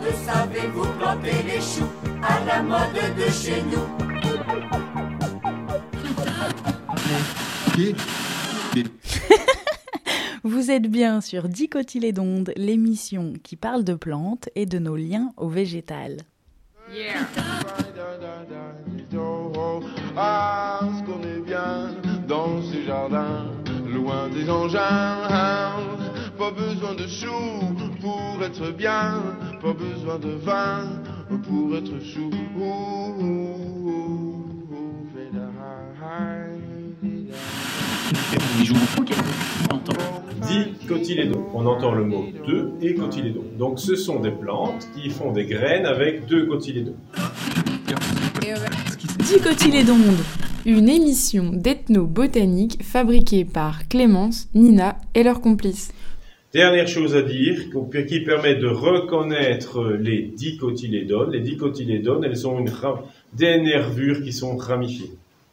savez-vous planter les choux à la mode de chez nous? Vous êtes bien sur Dicotylédonde, l'émission qui parle de plantes et de nos liens au végétal. Yeah. Ah, ce qu'on est bien dans ces jardins, loin des engins. Pas besoin de choux pour être bien, pas besoin de vin pour être chou. Dicotylédon. On entend le mot deux et cotylédon. Donc ce sont des plantes qui font des graines avec deux cotylédons. Dicotylédonde, une émission d'ethno-botanique fabriquée par Clémence, Nina et leurs complices. Dernière chose à dire, qui permet de reconnaître les dicotylédones. Les dicotylédones, elles ont des nervures qui sont ramifiées.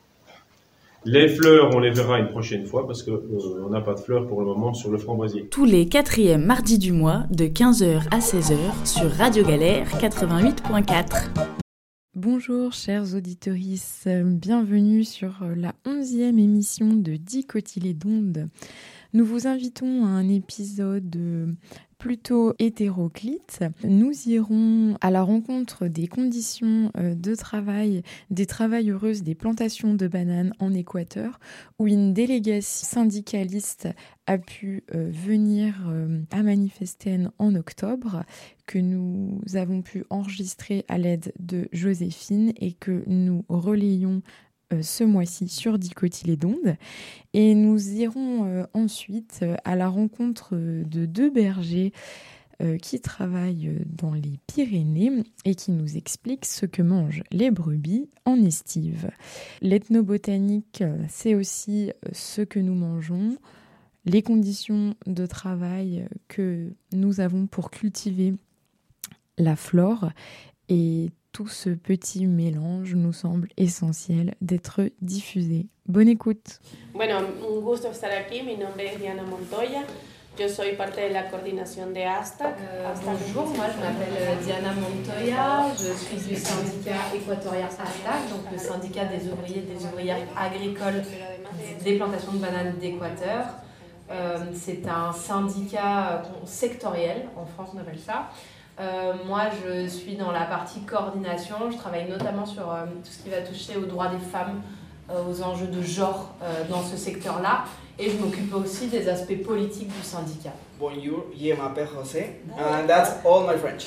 Les fleurs, on les verra une prochaine fois parce qu'on n'a pas de fleurs pour le moment sur le framboisier. Tous les 4e mardis du mois, de 15h à 16h, sur Radio Galère 88.4. Bonjour chers auditorices, bienvenue sur la 11e émission de Dicotylédonde. Nous vous invitons à un épisode plutôt hétéroclite. Nous irons à la rencontre des conditions de travail des travailleuses des plantations de bananes en Équateur, où une délégation syndicaliste a pu venir à Manifesten en octobre, que nous avons pu enregistrer à l'aide de Joséphine et que nous relayons ce mois-ci sur Dicotylédonde. Et nous irons ensuite à la rencontre de 2 bergers qui travaillent dans les Pyrénées et qui nous expliquent ce que mangent les brebis en estive. L'ethnobotanique, c'est aussi ce que nous mangeons, les conditions de travail que nous avons pour cultiver la flore, et tout ce petit mélange nous semble essentiel d'être diffusé. Bonne écoute. Bueno, un gusto estar aquí. Mi nombre es Diana Montoya. Yo soy parte de la coordinación de ASTAC. Bonjour, moi je m'appelle Diana Montoya, je suis du syndicat équatorien ASTAC, donc le syndicat des ouvriers et des ouvrières agricoles des plantations de bananes d'Équateur. C'est un syndicat sectoriel, en France on appelle ça. Moi je suis dans la partie coordination, je travaille notamment sur tout ce qui va toucher aux droits des femmes, aux enjeux de genre dans ce secteur-là, et je m'occupe aussi des aspects politiques du syndicat. Bonjour, je m'appelle José, and that's all my French.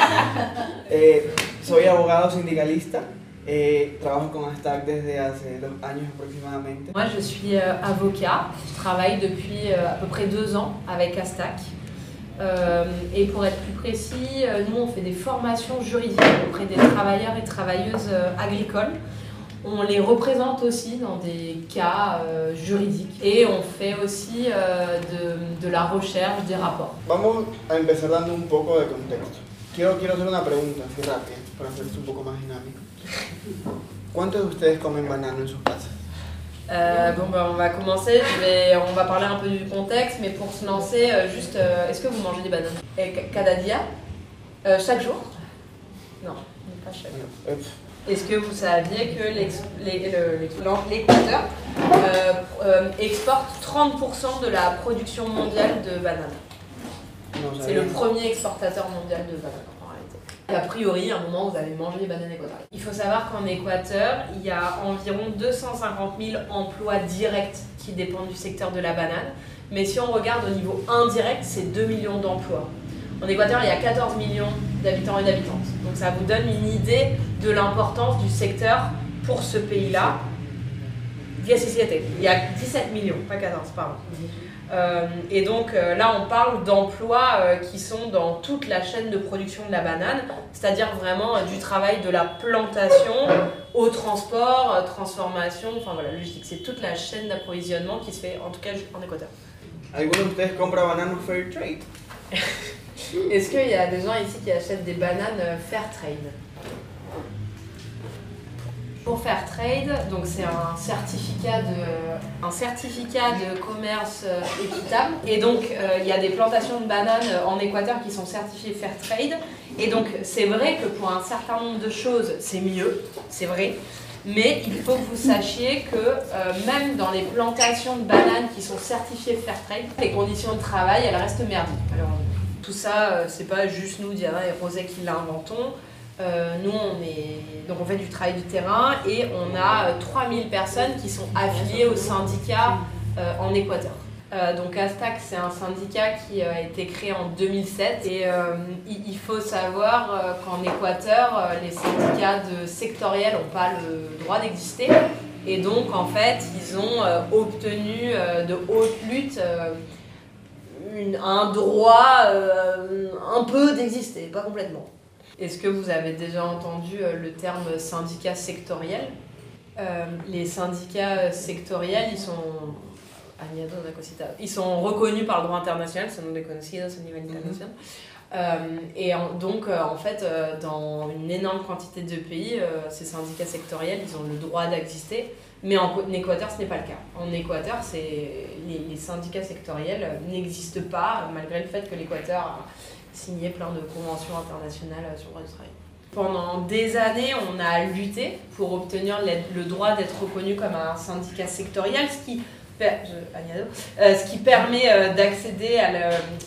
Soy abogado sindicalista, trabajo con ASTAC desde hace 2 años aproximadamente. Moi je suis avocat, je travaille depuis à peu près 2 ans avec ASTAC. Et pour être plus précis, nous on fait des formations juridiques auprès des travailleurs et travailleuses agricoles. On les représente aussi dans des cas juridiques et on fait aussi de la recherche, des rapports. Vamos a empezar dando un poco de contexto. Quiero hacer una pregunta así rápida para hacer esto un poco más dinámico. ¿Cuántos de ustedes comen banano en sus casas? On va commencer, on va parler un peu du contexte, mais pour se lancer, est-ce que vous mangez des bananes? Cada día? Chaque jour? Non, pas chaque jour. Est-ce que vous saviez que l'Équateur exporte 30% de la production mondiale de bananes? C'est le premier exportateur mondial de bananes. A priori, à un moment, vous allez manger des bananes équatoriennes. Il faut savoir qu'en Équateur, il y a environ 250 000 emplois directs qui dépendent du secteur de la banane. Mais si on regarde au niveau indirect, c'est 2 millions d'emplois. En Équateur, il y a 14 millions d'habitants et d'habitantes. Donc ça vous donne une idée de l'importance du secteur pour ce pays-là. 17. Il y a 17 millions, pas 14, pardon. Et donc là on parle d'emplois qui sont dans toute la chaîne de production de la banane, c'est-à-dire vraiment du travail de la plantation au transport, transformation, enfin voilà, logistique, c'est toute la chaîne d'approvisionnement qui se fait en tout cas en Équateur. ¿Alguno de ustedes compra bananos fair trade? Est-ce qu'il y a des gens ici qui achètent des bananes fair trade? Pour Fairtrade, donc c'est un certificat de commerce équitable. Et donc il y a des plantations de bananes en Équateur qui sont certifiées Fairtrade. Et donc c'est vrai que pour un certain nombre de choses, c'est mieux, c'est vrai. Mais il faut que vous sachiez que même dans les plantations de bananes qui sont certifiées Fairtrade, les conditions de travail, elles restent merdiques. Alors, tout ça, c'est pas juste nous, Diana et José, qui l'inventons. Nous, on fait du travail du terrain et on a 3000 personnes qui sont affiliées au syndicat en Équateur. Donc Astac, c'est un syndicat qui a été créé en 2007 et il faut savoir qu'en Équateur, les syndicats sectoriels n'ont pas le droit d'exister et donc en fait, ils ont obtenu de haute lutte un droit un peu d'exister, pas complètement. Est-ce que vous avez déjà entendu le terme syndicat sectoriel ? Les syndicats sectoriels, ils sont reconnus par le droit international, sont reconocidos a nivel international. En fait, dans une énorme quantité de pays, ces syndicats sectoriels, ils ont le droit d'exister. Mais en Équateur, ce n'est pas le cas. En Équateur, les syndicats sectoriels n'existent pas, malgré le fait que l'Équateur a signé plein de conventions internationales sur le droit du travail. Pendant des années, on a lutté pour obtenir le droit d'être reconnu comme un syndicat sectoriel, ce qui permet d'accéder à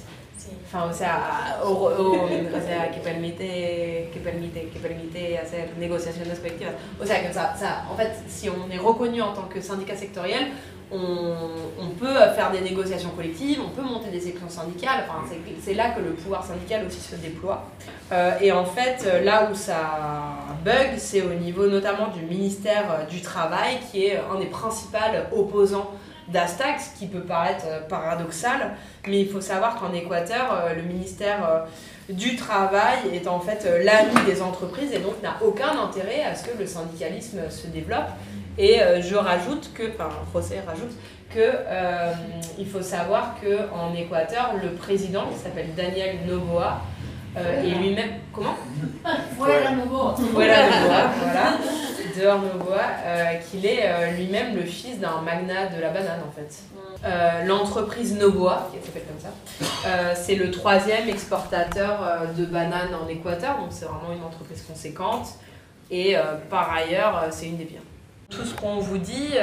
que permite hacer negociaciones colectivas. En fait, si on est reconnu en tant que syndicat sectoriel, on peut faire des négociations collectives, on peut monter des sections syndicales, c'est là que le pouvoir syndical aussi se déploie. Et en fait, là où ça bug, c'est au niveau notamment du ministère du Travail, qui est un des principaux opposants d'Astac, ce qui peut paraître paradoxal, mais il faut savoir qu'en Équateur, le ministère du Travail est en fait l'ami des entreprises et donc n'a aucun intérêt à ce que le syndicalisme se développe. Et José rajoute que il faut savoir qu'en Équateur, le président, qui s'appelle Daniel Noboa, est lui-même... Comment ? Fuera Noboa. Fuera Noboa, voilà. Dehors Noboa, qu'il est lui-même le fils d'un magnat de la banane, en fait. L'entreprise Noboa, qui s'appelle comme ça, c'est le 3e exportateur de bananes en Équateur, donc c'est vraiment une entreprise conséquente. Et par ailleurs, c'est une des pires. Tout ce qu'on vous dit,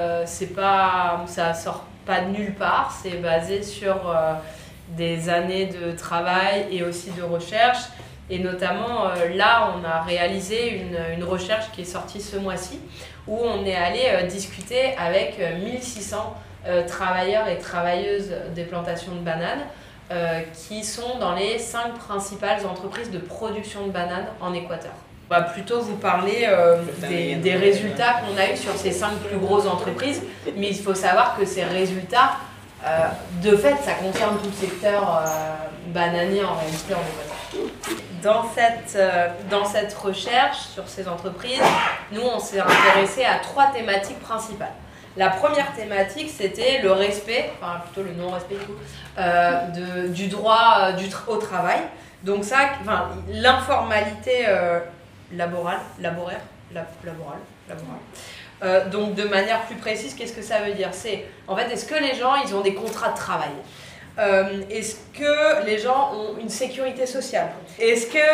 ça sort pas de nulle part, c'est basé sur des années de travail et aussi de recherche. Et notamment, là, on a réalisé une recherche qui est sortie ce mois-ci, où on est allé discuter avec 1600 travailleurs et travailleuses des plantations de bananes, qui sont dans les 5 principales entreprises de production de bananes en Équateur. On va plutôt vous parler des résultats qu'on a eus sur ces 5 plus grosses entreprises, mais il faut savoir que ces résultats, de fait, ça concerne tout le secteur bananier en réalité en Équateur. Dans cette recherche sur ces entreprises, nous on s'est intéressé à 3 thématiques principales. La première thématique, c'était le respect, enfin plutôt le non-respect du droit au travail. Donc ça, l'informalité laborale. Donc de manière plus précise, qu'est-ce que ça veut dire ? C'est, en fait, est-ce que les gens, ils ont des contrats de travail ? Est-ce que les gens ont une sécurité sociale ? Est-ce que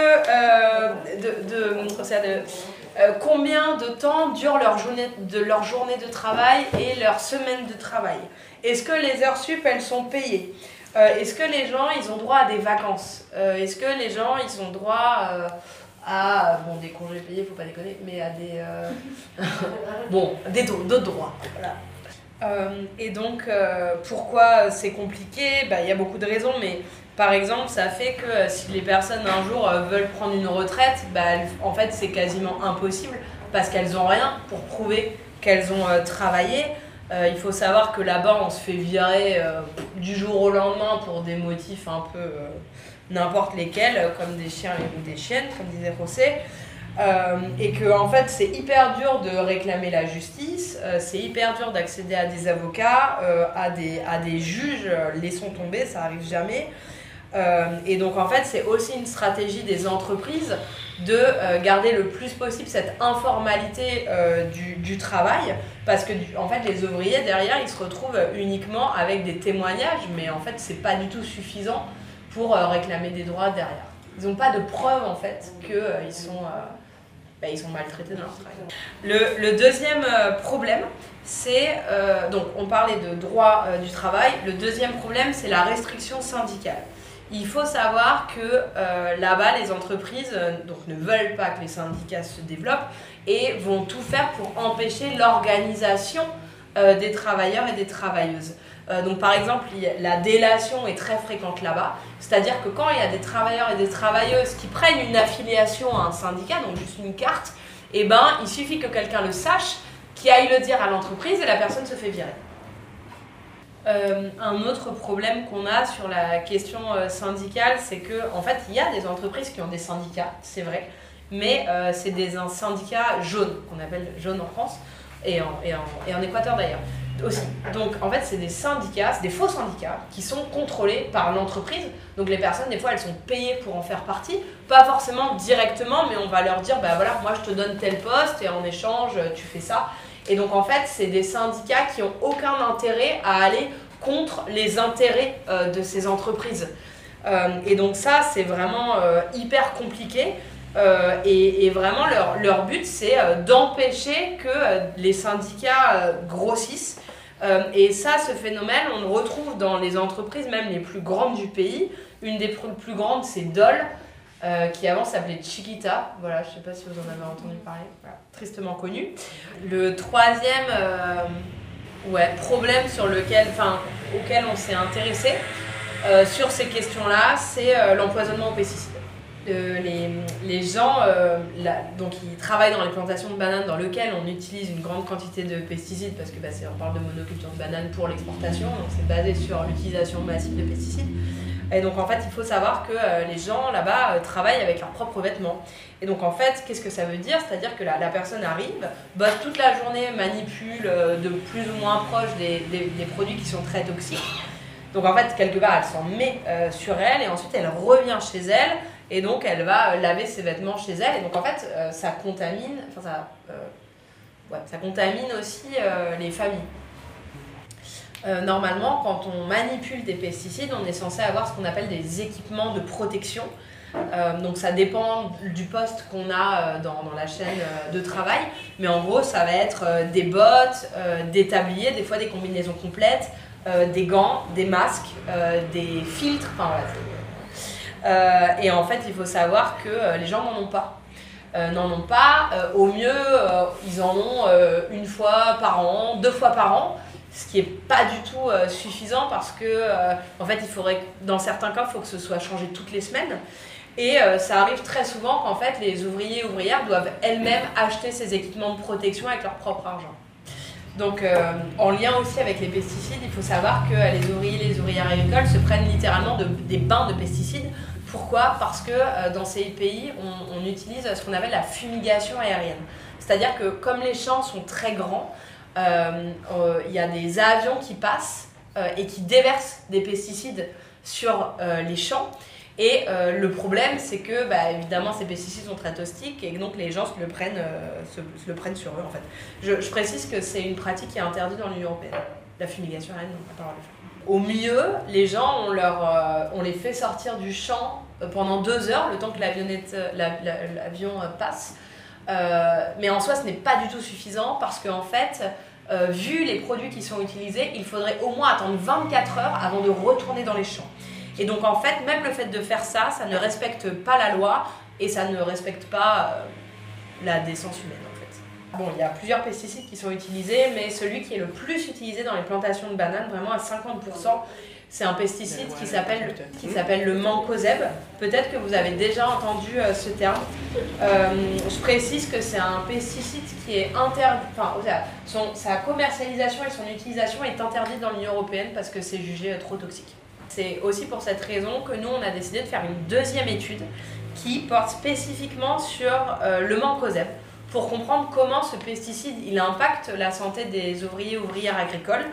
combien de temps dure leur journée de travail et leur semaine de travail ? Est-ce que les heures sup, elles sont payées ? Est-ce que les gens, ils ont droit à des vacances ? Est-ce que les gens, ils ont droit à des congés payés, faut pas déconner, mais à des d'autres droits. Voilà. Et donc, pourquoi c'est compliqué ? Il y a beaucoup de raisons, mais par exemple, ça fait que si les personnes un jour veulent prendre une retraite, en fait, c'est quasiment impossible parce qu'elles n'ont rien pour prouver qu'elles ont travaillé. Il faut savoir que là-bas, on se fait virer du jour au lendemain pour des motifs un peu n'importe lesquels, comme des chiens ou des chiennes, comme disait José. Et que en fait c'est hyper dur de réclamer la justice, c'est hyper dur d'accéder à des avocats, à des juges, laissons tomber, ça arrive jamais. Et donc en fait c'est aussi une stratégie des entreprises de garder le plus possible cette informalité du travail, parce que en fait les ouvriers derrière ils se retrouvent uniquement avec des témoignages, mais en fait c'est pas du tout suffisant pour réclamer des droits derrière. Ils n'ont pas de preuve en fait qu'ils sont maltraités dans leur travail. Le deuxième problème, c'est, donc on parlait de droit du travail, le deuxième problème c'est la restriction syndicale. Il faut savoir que là-bas, les entreprises donc, ne veulent pas que les syndicats se développent et vont tout faire pour empêcher l'organisation des travailleurs et des travailleuses. Donc par exemple, la délation est très fréquente là-bas, c'est-à-dire que quand il y a des travailleurs et des travailleuses qui prennent une affiliation à un syndicat, donc juste une carte, eh ben, il suffit que quelqu'un le sache, qu'il aille le dire à l'entreprise et la personne se fait virer. Un autre problème qu'on a sur la question syndicale, c'est qu'en fait, il y a des entreprises qui ont des syndicats, c'est vrai, mais c'est des syndicats jaunes, qu'on appelle jaunes en France, et en Équateur d'ailleurs aussi. Donc en fait, c'est des syndicats, c'est des faux syndicats qui sont contrôlés par l'entreprise. Donc les personnes, des fois, elles sont payées pour en faire partie, pas forcément directement, mais on va leur dire, bah voilà, moi je te donne tel poste et en échange, tu fais ça. Et donc en fait, c'est des syndicats qui n'ont aucun intérêt à aller contre les intérêts de ces entreprises. Et donc ça, c'est vraiment hyper compliqué. Et vraiment, leur but, c'est d'empêcher que les syndicats grossissent. Et ça, ce phénomène, on le retrouve dans les entreprises, même les plus grandes du pays. Une des plus grandes, c'est Dole, qui avant s'appelait Chiquita. Voilà, je ne sais pas si vous en avez entendu parler. Voilà, tristement connu. Le troisième problème auquel on s'est intéressé sur ces questions-là, c'est l'empoisonnement aux pesticides. Les gens donc ils travaillent dans les plantations de bananes dans lesquelles on utilise une grande quantité de pesticides, parce que on parle de monoculture de bananes pour l'exportation, donc c'est basé sur l'utilisation massive de pesticides. Et donc en fait il faut savoir que les gens là-bas travaillent avec leurs propres vêtements. Et donc en fait qu'est-ce que ça veut dire? C'est-à-dire que la personne arrive, bosse toute la journée, manipule de plus ou moins proche des produits qui sont très toxiques. Donc en fait quelque part elle s'en met sur elle et ensuite elle revient chez elle. Et donc, elle va laver ses vêtements chez elle. Et donc, en fait, ça contamine aussi les familles. Normalement, quand on manipule des pesticides, on est censé avoir ce qu'on appelle des équipements de protection. Donc, ça dépend du poste qu'on a dans la chaîne de travail. Mais en gros, ça va être des bottes, des tabliers, des fois des combinaisons complètes, des gants, des masques, des filtres. Enfin, voilà. Et en fait, il faut savoir que les gens n'en ont pas. Au mieux, ils en ont une fois par an, 2 fois par an, ce qui n'est pas du tout suffisant parce que, en fait, dans certains cas, il faut que ce soit changé toutes les semaines. Et ça arrive très souvent qu'en fait, les ouvriers et ouvrières doivent elles-mêmes acheter ces équipements de protection avec leur propre argent. Donc, en lien aussi avec les pesticides, il faut savoir que les ouvriers et les ouvrières agricoles se prennent littéralement des bains de pesticides. Pourquoi? Parce que dans ces pays, on utilise ce qu'on appelle la fumigation aérienne. C'est-à-dire que comme les champs sont très grands, il y a des avions qui passent et qui déversent des pesticides sur les champs. Et le problème, c'est que, évidemment, ces pesticides sont très toxiques et donc les gens se le prennent sur eux, en fait. Je précise que c'est une pratique qui est interdite dans l'Union européenne. La fumigation aérienne, on n'a pas le droit de le faire. Au mieux, les gens, on les fait sortir du champ pendant 2 heures, le temps que l'avion passe. Mais en soi, ce n'est pas du tout suffisant parce qu'en fait, vu les produits qui sont utilisés, il faudrait au moins attendre 24 heures avant de retourner dans les champs. Et donc en fait, même le fait de faire ça, ça ne respecte pas la loi et ça ne respecte pas la décence humaine en fait. Bon, il y a plusieurs pesticides qui sont utilisés, mais celui qui est le plus utilisé dans les plantations de bananes, vraiment à 50%, c'est un pesticide qui s'appelle le mancozeb. Peut-être que vous avez déjà entendu ce terme. Je précise que c'est un pesticide qui est interdit, sa commercialisation et son utilisation est interdite dans l'Union européenne parce que c'est jugé trop toxique. C'est aussi pour cette raison que nous, on a décidé de faire une deuxième étude qui porte spécifiquement sur le mancozeb pour comprendre comment ce pesticide il impacte la santé des ouvriers et ouvrières agricoles.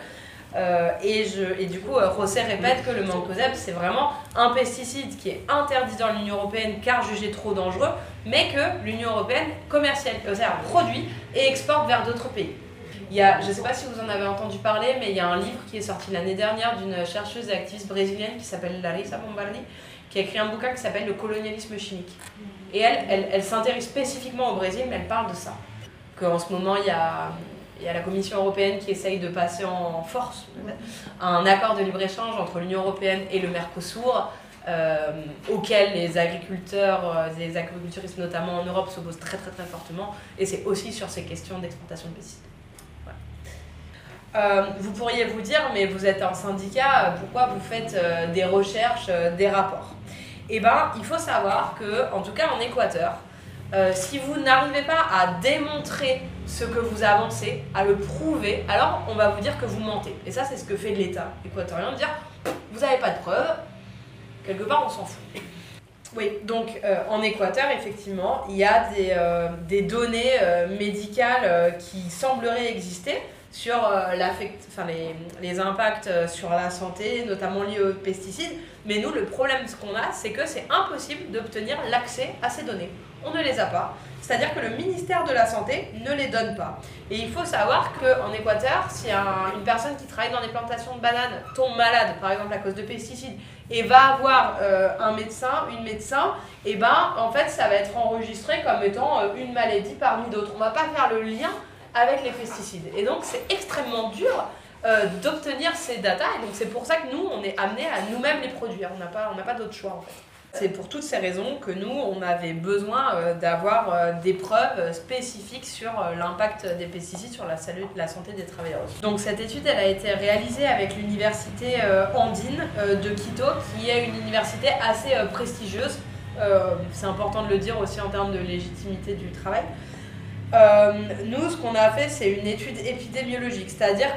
Et du coup, José répète que le mancozeb, c'est vraiment un pesticide qui est interdit dans l'Union européenne car jugé trop dangereux, mais que l'Union européenne produit et exporte vers d'autres pays. Je ne sais pas si vous en avez entendu parler, mais il y a un livre qui est sorti l'année dernière d'une chercheuse et activiste brésilienne qui s'appelle Larissa Bombardi, qui a écrit un bouquin qui s'appelle « Le colonialisme chimique ». Et elle s'intéresse spécifiquement au Brésil, mais elle parle de ça. Qu'en ce moment, il y a la Commission européenne qui essaye de passer en force un accord de libre-échange entre l'Union européenne et le Mercosur, auquel les agriculteurs, les agriculturistes notamment en Europe, s'opposent très très très fortement. Et c'est aussi sur ces questions d'exportation de pesticides. Vous pourriez vous dire, mais vous êtes un syndicat, pourquoi vous faites des recherches, des rapports? Eh bien, il faut savoir que, en tout cas en Équateur, si vous n'arrivez pas à démontrer ce que vous avancez, à le prouver, alors on va vous dire que vous mentez. Et ça, c'est ce que fait l'État équatorien, de dire vous n'avez pas de preuves, quelque part on s'en fout. Oui, donc en Équateur, effectivement, il y a des données médicales qui sembleraient exister sur les impacts sur la santé, notamment liés aux pesticides. Mais nous, le problème qu'on a, c'est que c'est impossible d'obtenir l'accès à ces données. On ne les a pas. C'est-à-dire que le ministère de la Santé ne les donne pas. Et il faut savoir qu'en Équateur, si une personne qui travaille dans des plantations de bananes tombe malade, par exemple à cause de pesticides, et va avoir une médecin, et ben en fait ça va être enregistré comme étant une maladie parmi d'autres. On ne va pas faire le lien avec les pesticides. Et donc c'est extrêmement dur d'obtenir ces datas, et donc c'est pour ça que nous, on est amenés à nous-mêmes les produire. On n'a pas d'autre choix en fait. C'est pour toutes ces raisons que nous, on avait besoin d'avoir des preuves spécifiques sur l'impact des pesticides sur la santé des travailleurs. Donc cette étude, elle a été réalisée avec l'université andine de Quito, qui est une université assez prestigieuse. C'est important de le dire aussi en termes de légitimité du travail. Nous, ce qu'on a fait, c'est une étude épidémiologique, c'est-à-dire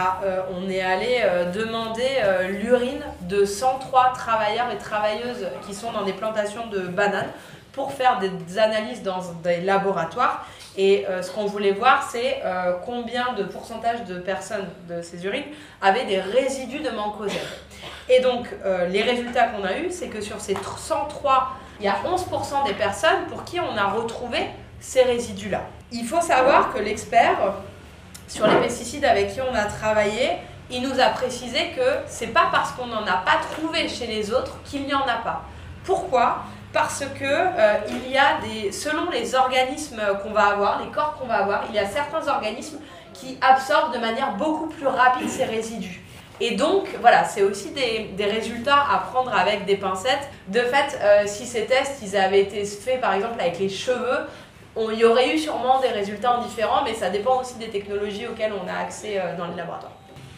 on est allé demander l'urine de 103 travailleurs et travailleuses qui sont dans des plantations de bananes pour faire des analyses dans des laboratoires. Et ce qu'on voulait voir, c'est combien de pourcentage de personnes de ces urines avaient des résidus de mancozeb. Et donc, les résultats qu'on a eus, c'est que sur ces 103, il y a 11% des personnes pour qui on a retrouvé ces résidus-là. Il faut savoir que l'expert sur les pesticides avec qui on a travaillé, il nous a précisé que c'est pas parce qu'on n'en a pas trouvé chez les autres qu'il n'y en a pas. Pourquoi ? Parce que il y a selon les organismes qu'on va avoir, les corps qu'on va avoir, il y a certains organismes qui absorbent de manière beaucoup plus rapide ces résidus. Et donc, voilà, c'est aussi des résultats à prendre avec des pincettes. De fait, si ces tests ils avaient été faits par exemple avec les cheveux, il y aurait eu sûrement des résultats différents, mais ça dépend aussi des technologies auxquelles on a accès dans les laboratoires.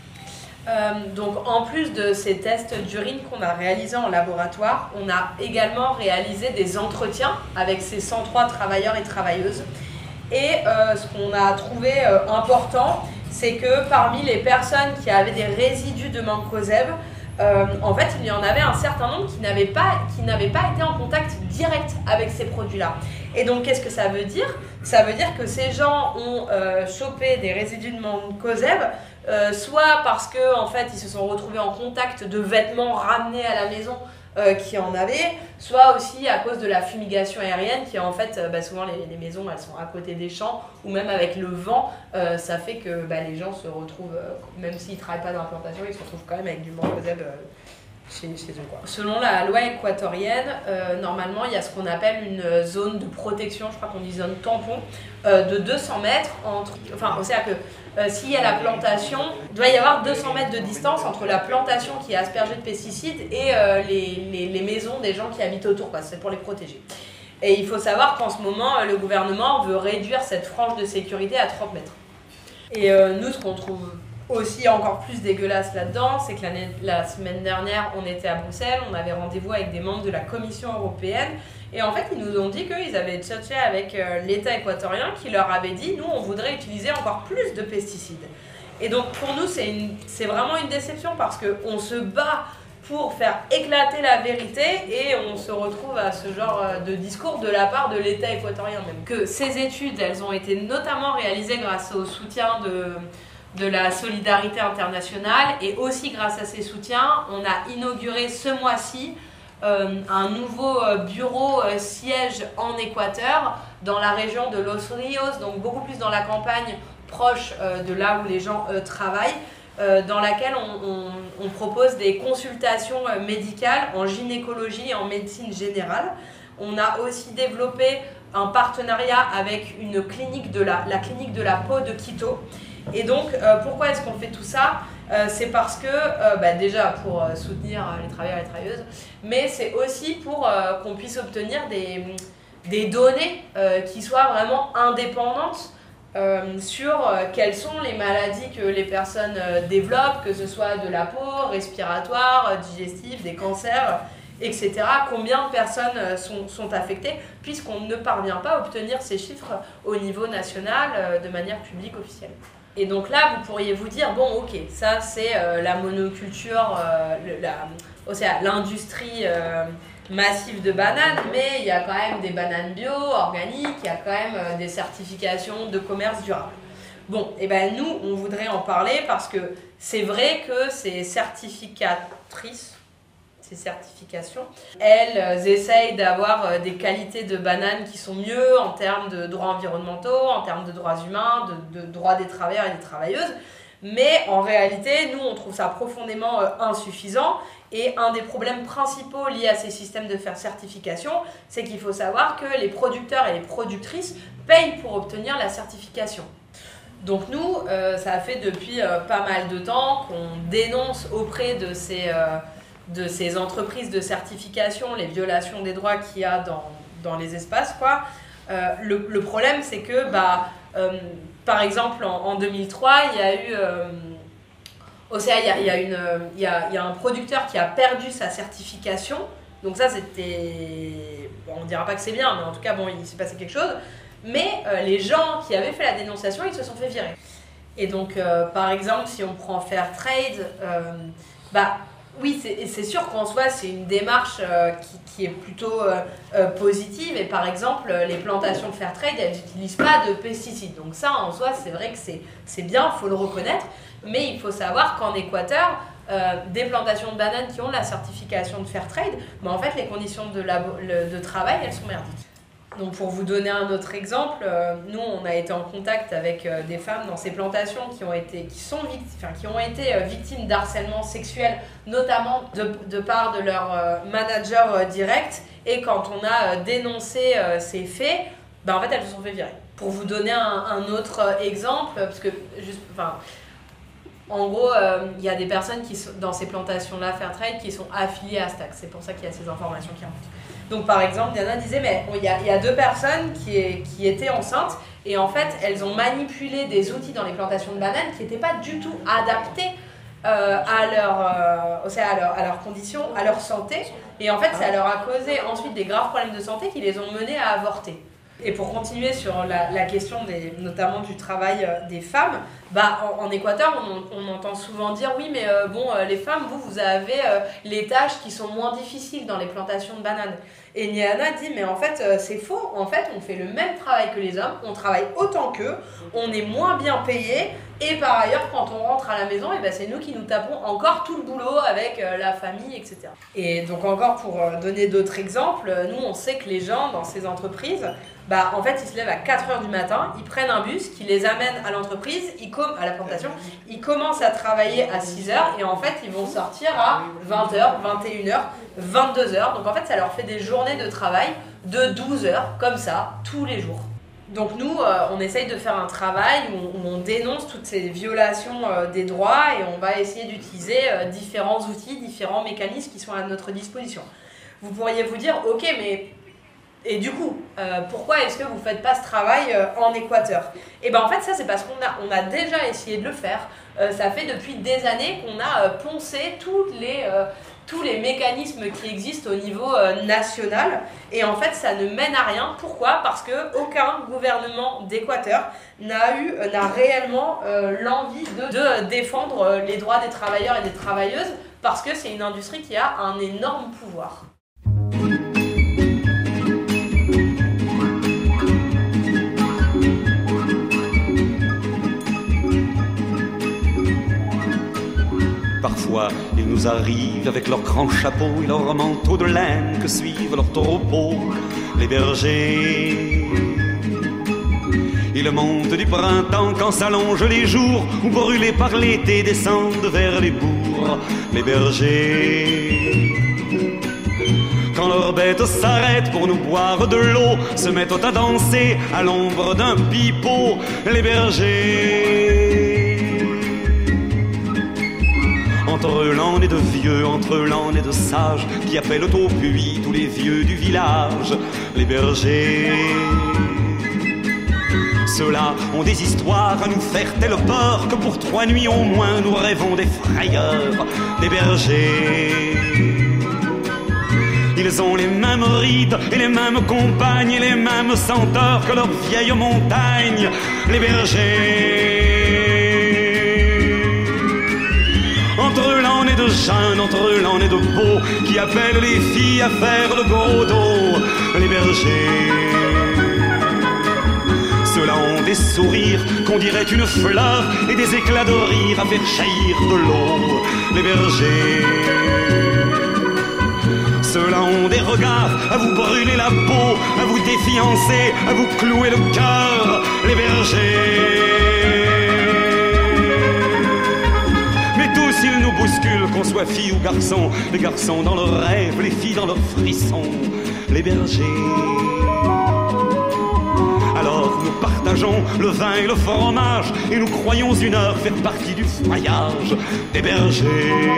Donc en plus de ces tests d'urine qu'on a réalisés en laboratoire, on a également réalisé des entretiens avec ces 103 travailleurs et travailleuses. Et ce qu'on a trouvé important, c'est que parmi les personnes qui avaient des résidus de mancozeb, en fait, il y en avait un certain nombre qui n'avaient pas été en contact direct avec ces produits-là. Et donc, qu'est-ce que ça veut dire ? Ça veut dire que ces gens ont chopé des résidus de mancozeb, soit parce que, en fait, ils se sont retrouvés en contact de vêtements ramenés à la maison qui en avaient, soit aussi à cause de la fumigation aérienne qui, en fait, souvent les maisons, elles sont à côté des champs, ou même avec le vent, ça fait que les gens se retrouvent, même s'ils ne travaillent pas dans la plantation, ils se retrouvent quand même avec du mancozeb chez eux, quoi. Selon la loi équatorienne, normalement, il y a ce qu'on appelle une zone de protection, je crois qu'on dit zone tampon, de 200 mètres entre... Enfin, c'est-à-dire que s'il y a la plantation, il doit y avoir 200 mètres de distance entre la plantation qui est aspergée de pesticides et les maisons des gens qui habitent autour, c'est pour les protéger. Et il faut savoir qu'en ce moment, le gouvernement veut réduire cette frange de sécurité à 30 mètres. Et nous, ce qu'on trouve aussi encore plus dégueulasse là-dedans, c'est que la semaine dernière, on était à Bruxelles, on avait rendez-vous avec des membres de la Commission européenne, et en fait, ils nous ont dit qu'ils avaient cherché avec l'État équatorien qui leur avait dit, nous, on voudrait utiliser encore plus de pesticides. Et donc, pour nous, c'est vraiment une déception parce qu'on se bat pour faire éclater la vérité et on se retrouve à ce genre de discours de la part de l'État équatorien même. Que ces études, elles ont été notamment réalisées grâce au soutien de la solidarité internationale et aussi grâce à ces soutiens, on a inauguré ce mois-ci un nouveau bureau siège en Équateur dans la région de Los Ríos, donc beaucoup plus dans la campagne proche de là où les gens travaillent, dans laquelle on propose des consultations médicales en gynécologie et en médecine générale. On a aussi développé un partenariat avec une clinique la clinique de la peau de Quito. Et donc, pourquoi est-ce qu'on fait tout ça ? C'est parce que, déjà pour soutenir les travailleurs et les travailleuses, mais c'est aussi pour qu'on puisse obtenir des données qui soient vraiment indépendantes sur quelles sont les maladies que les personnes développent, que ce soit de la peau, respiratoire, digestive, des cancers, etc. Combien de personnes sont affectées, puisqu'on ne parvient pas à obtenir ces chiffres au niveau national de manière publique officielle. Et donc là, vous pourriez vous dire, bon ok, ça c'est la monoculture, l'industrie massive de bananes, mais il y a quand même des bananes bio, organiques, il y a quand même des certifications de commerce durable. Bon, et ben nous, on voudrait en parler parce que c'est vrai que ces certificatrices, ces certifications, elles essayent d'avoir des qualités de bananes qui sont mieux en termes de droits environnementaux, en termes de droits humains, de droits des travailleurs et des travailleuses, mais en réalité, nous, on trouve ça profondément insuffisant. Et un des problèmes principaux liés à ces systèmes de certification, c'est qu'il faut savoir que les producteurs et les productrices payent pour obtenir la certification. Donc nous, ça a fait depuis pas mal de temps qu'on dénonce auprès de ces entreprises de certification les violations des droits qu'il y a dans les espaces, quoi. Le problème, c'est que, par exemple, en 2003, il y a eu... il y a un producteur qui a perdu sa certification. Donc ça, c'était... Bon, on ne dira pas que c'est bien, mais en tout cas, bon, il s'est passé quelque chose. Mais les gens qui avaient fait la dénonciation, ils se sont fait virer. Et donc, par exemple, si on prend Fairtrade, oui, c'est sûr qu'en soi, c'est une démarche qui est plutôt positive. Et par exemple, les plantations de Fairtrade, elles n'utilisent pas de pesticides. Donc ça, en soi, c'est vrai que c'est bien, il faut le reconnaître. Mais il faut savoir qu'en Équateur, des plantations de bananes qui ont la certification de Fairtrade, en fait, les conditions de travail, elles sont merdiques. Donc pour vous donner un autre exemple, nous on a été en contact avec des femmes dans ces plantations qui ont été victimes d'harcèlement sexuel, notamment de part de leur manager direct. Et quand on a dénoncé ces faits, en fait elles se sont fait virer. Pour vous donner un autre exemple, parce que en gros, il y a des personnes qui sont dans ces plantations-là, Fairtrade, qui sont affiliées à Stack. C'est pour ça qu'il y a ces informations qui remontent. Donc par exemple, Diana disait, mais il y a 2 personnes qui étaient enceintes et en fait, elles ont manipulé des outils dans les plantations de bananes qui n'étaient pas du tout adaptés à leurs conditions, à leur santé. Et en fait, ça leur a causé ensuite des graves problèmes de santé qui les ont menées à avorter. Et pour continuer sur la question notamment du travail des femmes, en Équateur, on entend souvent dire oui, mais les femmes, vous avez les tâches qui sont moins difficiles dans les plantations de bananes. Et Niana dit, mais en fait, c'est faux. En fait, on fait le même travail que les hommes, on travaille autant qu'eux, on est moins bien payés. Et par ailleurs, quand on rentre à la maison, c'est nous qui nous tapons encore tout le boulot avec la famille, etc. Et donc encore pour donner d'autres exemples, nous, on sait que les gens dans ces entreprises, en fait, ils se lèvent à 4h du matin, ils prennent un bus qui les amène à l'entreprise, à la plantation, ils commencent à travailler à 6h et en fait, ils vont sortir à 20h, 21h, 22h. Donc en fait, ça leur fait des journées de travail de 12 heures, comme ça, tous les jours. Donc nous, on essaye de faire un travail où on dénonce toutes ces violations des droits et on va essayer d'utiliser différents outils, différents mécanismes qui sont à notre disposition. Vous pourriez vous dire, ok, mais... Et du coup, pourquoi est-ce que vous ne faites pas ce travail en Équateur ? Et en fait, ça, c'est parce qu'on a déjà essayé de le faire. Ça fait depuis des années qu'on a poncé tous les mécanismes qui existent au niveau national. Et en fait, ça ne mène à rien. Pourquoi ? Parce qu'aucun gouvernement d'Équateur n'a réellement l'envie de défendre les droits des travailleurs et des travailleuses, parce que c'est une industrie qui a un énorme pouvoir. Parfois, ils nous arrivent avec leurs grands chapeaux et leurs manteaux de laine que suivent leurs troupeaux, les bergers. Ils montent du printemps quand s'allongent les jours, ou brûlés par l'été descendent vers les bourgs, les bergers. Quand leurs bêtes s'arrêtent pour nous boire de l'eau, se mettent à danser à l'ombre d'un pipeau, les bergers. Entre eux l'on est de vieux, entre eux l'on est de sages, qui appellent au puits tous les vieux du village, les bergers. Ceux-là ont des histoires à nous faire telle peur que pour 3 nuits au moins nous rêvons des frayeurs, des bergers. Ils ont les mêmes rides et les mêmes compagnes et les mêmes senteurs que leurs vieilles montagnes, les bergers. Entre eux l'on est de jeunes, entre eux l'on est de beaux, qui appellent les filles à faire le gros dos, les bergers. Ceux-là ont des sourires qu'on dirait une fleur et des éclats de rire à faire jaillir de l'eau, les bergers. Ceux-là ont des regards à vous brûler la peau, à vous défiancer, à vous clouer le cœur, les bergers. Mais tous ils nous bousculent, qu'on soit fille ou garçon, les garçons dans leurs rêves, les filles dans leurs frissons, les bergers. Alors nous partageons le vin et le fromage, et nous croyons une heure faire partie du voyage des bergers.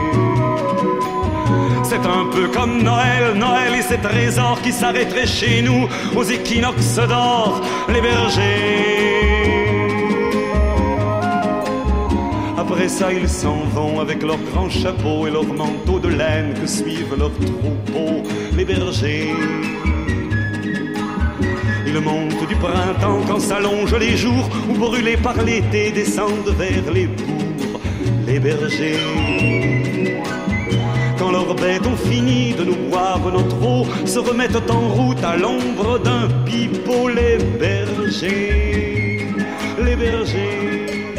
C'est un peu comme Noël, Noël et ses trésors qui s'arrêteraient chez nous aux équinoxes d'or, les bergers. Après ça ils s'en vont avec leurs grands chapeaux et leurs manteaux de laine que suivent leurs troupeaux, les bergers. Ils montent du printemps quand s'allongent les jours, ou brûlés par l'été descendent vers les bourgs, les bergers. Quand leurs bêtes ont fini de nous boire notre eau, se remettent en route à l'ombre d'un pipeau, les bergers, les bergers.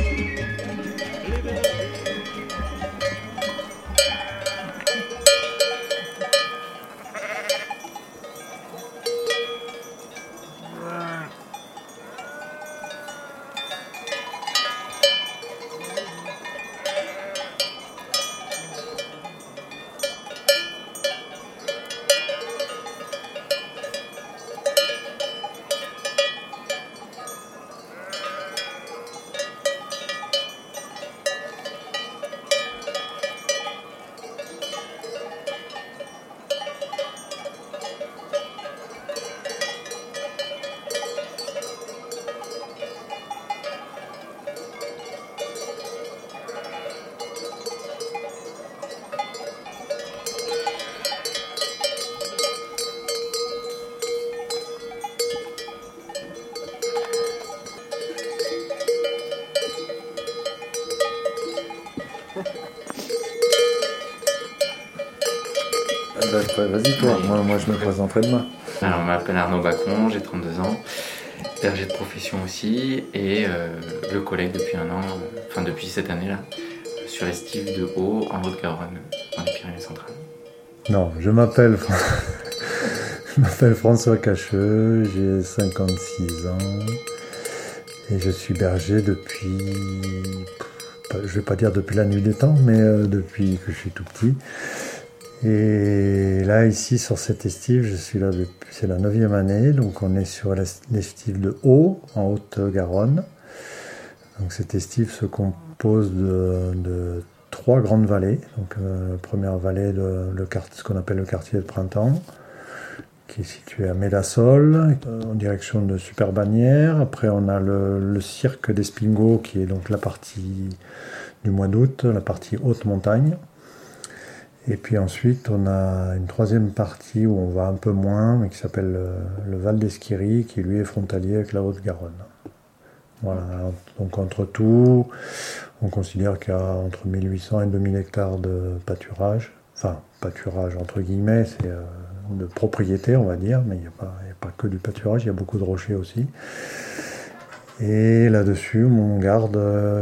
Vas-y toi, moi je me présenterai demain. Alors on m'appelle Arnaud Bacon, j'ai 32 ans, berger de profession aussi, et le collègue depuis un an, enfin depuis cette année-là, sur l'Estive de Haut, en Haute-Garonne, dans les Pyrénées-Centrales. Non, je m'appelle François Cacheux, j'ai 56 ans, et je suis berger depuis, je vais pas dire depuis la nuit des temps, mais depuis que je suis tout petit. Et là, ici, sur cette estive, je suis là depuis, c'est la 9e année, donc on est sur l'estive de Haut, en Haute-Garonne. Donc cette estive se compose de 3 grandes vallées. Donc première vallée, ce qu'on appelle le quartier de printemps, qui est situé à Médassol, en direction de Superbannière. Après, on a le cirque d'Espingo, qui est donc la partie du mois d'août, la partie haute montagne. Et puis ensuite, on a une 3e partie où on va un peu moins, mais qui s'appelle le Val d'Esquirry, qui lui est frontalier avec la Haute-Garonne. Voilà, donc entre tout, on considère qu'il y a entre 1800 et 2000 hectares de pâturage. Enfin, pâturage entre guillemets, c'est de propriété, on va dire, mais il n'y a pas que du pâturage, il y a beaucoup de rochers aussi. Et là-dessus, on garde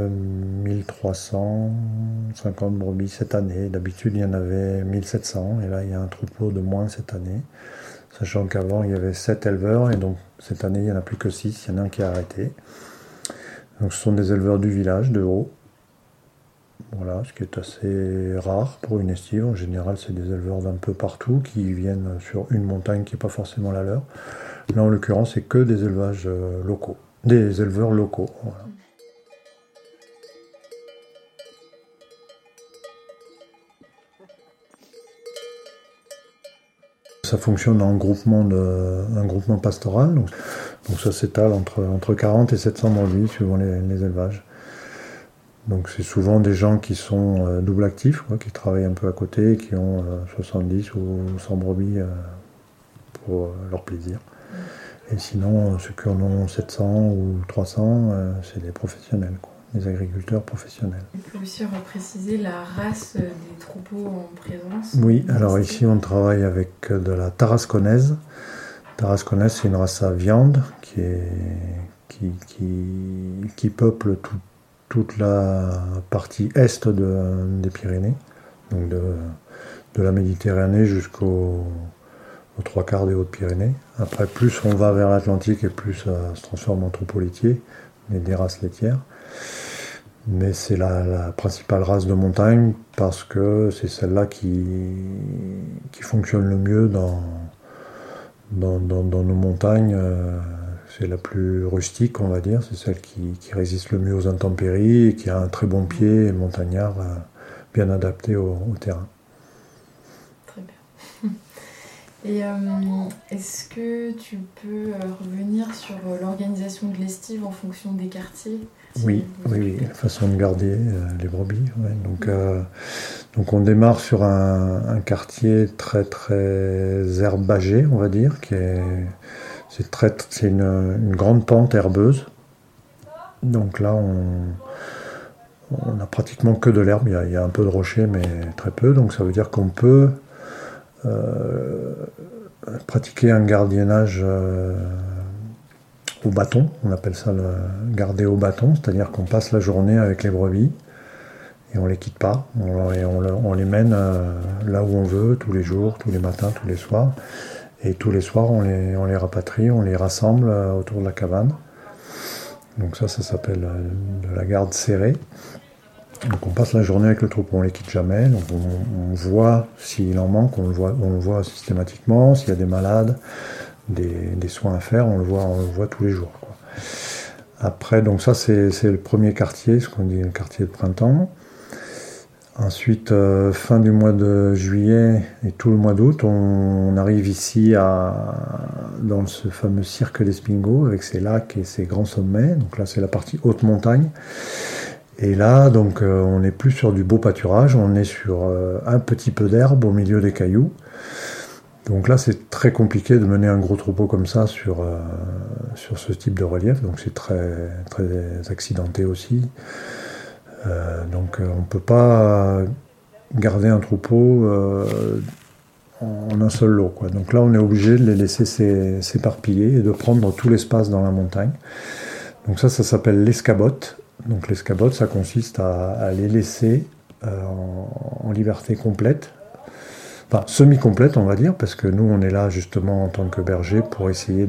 1350 brebis cette année. D'habitude, il y en avait 1700 et là, il y a un troupeau de moins cette année. Sachant qu'avant, il y avait 7 éleveurs et donc cette année, il n'y en a plus que 6. Il y en a un qui a arrêté. Donc ce sont des éleveurs du village, de Haut. Voilà, ce qui est assez rare pour une estive. En général, c'est des éleveurs d'un peu partout qui viennent sur une montagne qui n'est pas forcément la leur. Là, en l'occurrence, c'est que des élevages locaux. Des éleveurs locaux. Voilà. Ça fonctionne en un groupement pastoral, donc ça s'étale entre 40 et 700 brebis suivant les élevages. Donc c'est souvent des gens qui sont double actifs, qui travaillent un peu à côté, qui ont 70 ou 100 brebis pour leur plaisir. Et sinon, ceux qui en ont 700 ou 300, c'est des professionnels, des agriculteurs professionnels. On peut aussi repréciser la race des troupeaux en présence. Oui, alors ici on travaille avec de la tarasconnaise. Tarasconnaise, c'est une race à viande qui peuple toute la partie est des Pyrénées, donc de la Méditerranée jusqu'aux 3/4 des Hautes-Pyrénées. Après, plus on va vers l'Atlantique et plus ça se transforme en troupeau laitier, mais des races laitières. Mais c'est la principale race de montagne parce que c'est celle-là qui fonctionne le mieux dans nos montagnes. C'est la plus rustique, on va dire. C'est celle qui résiste le mieux aux intempéries et qui a un très bon pied montagnard bien adapté au terrain. Très bien. Et est-ce que tu peux revenir sur l'organisation de l'estive en fonction des quartiers ? Oui, la façon de garder les brebis. Ouais. Donc on démarre sur un quartier très très herbagé, on va dire, c'est une grande pente herbeuse. Donc là on n'a pratiquement que de l'herbe, il y a un peu de rochers mais très peu, donc ça veut dire qu'on peut pratiquer un gardiennage au bâton, on appelle ça le garder au bâton, c'est-à-dire qu'on passe la journée avec les brebis et on les quitte pas, on les mène là où on veut, tous les jours, tous les matins, tous les soirs, et tous les soirs on les rapatrie, on les rassemble autour de la cabane. Donc ça s'appelle de la garde serrée. Donc on passe la journée avec le troupeau, on les quitte jamais, donc on voit s'il en manque, on le voit systématiquement, s'il y a des malades, des soins à faire, on le voit tous les jours. Après, donc ça c'est le premier quartier, ce qu'on dit le quartier de printemps. Ensuite, fin du mois de juillet et tout le mois d'août, on arrive ici dans ce fameux cirque d'Espingo avec ses lacs et ses grands sommets. Donc là c'est la partie haute montagne. Et là, donc, on n'est plus sur du beau pâturage, on est sur un petit peu d'herbe au milieu des cailloux. Donc là, c'est très compliqué de mener un gros troupeau comme ça sur ce type de relief. Donc c'est très, très accidenté aussi. Donc on ne peut pas garder un troupeau en un seul lot, quoi. Donc là, on est obligé de les laisser s'éparpiller et de prendre tout l'espace dans la montagne. Donc ça s'appelle l'escabote. Donc l'escabote, ça consiste à les laisser en liberté complète, enfin semi-complète on va dire, parce que nous on est là justement en tant que berger pour essayer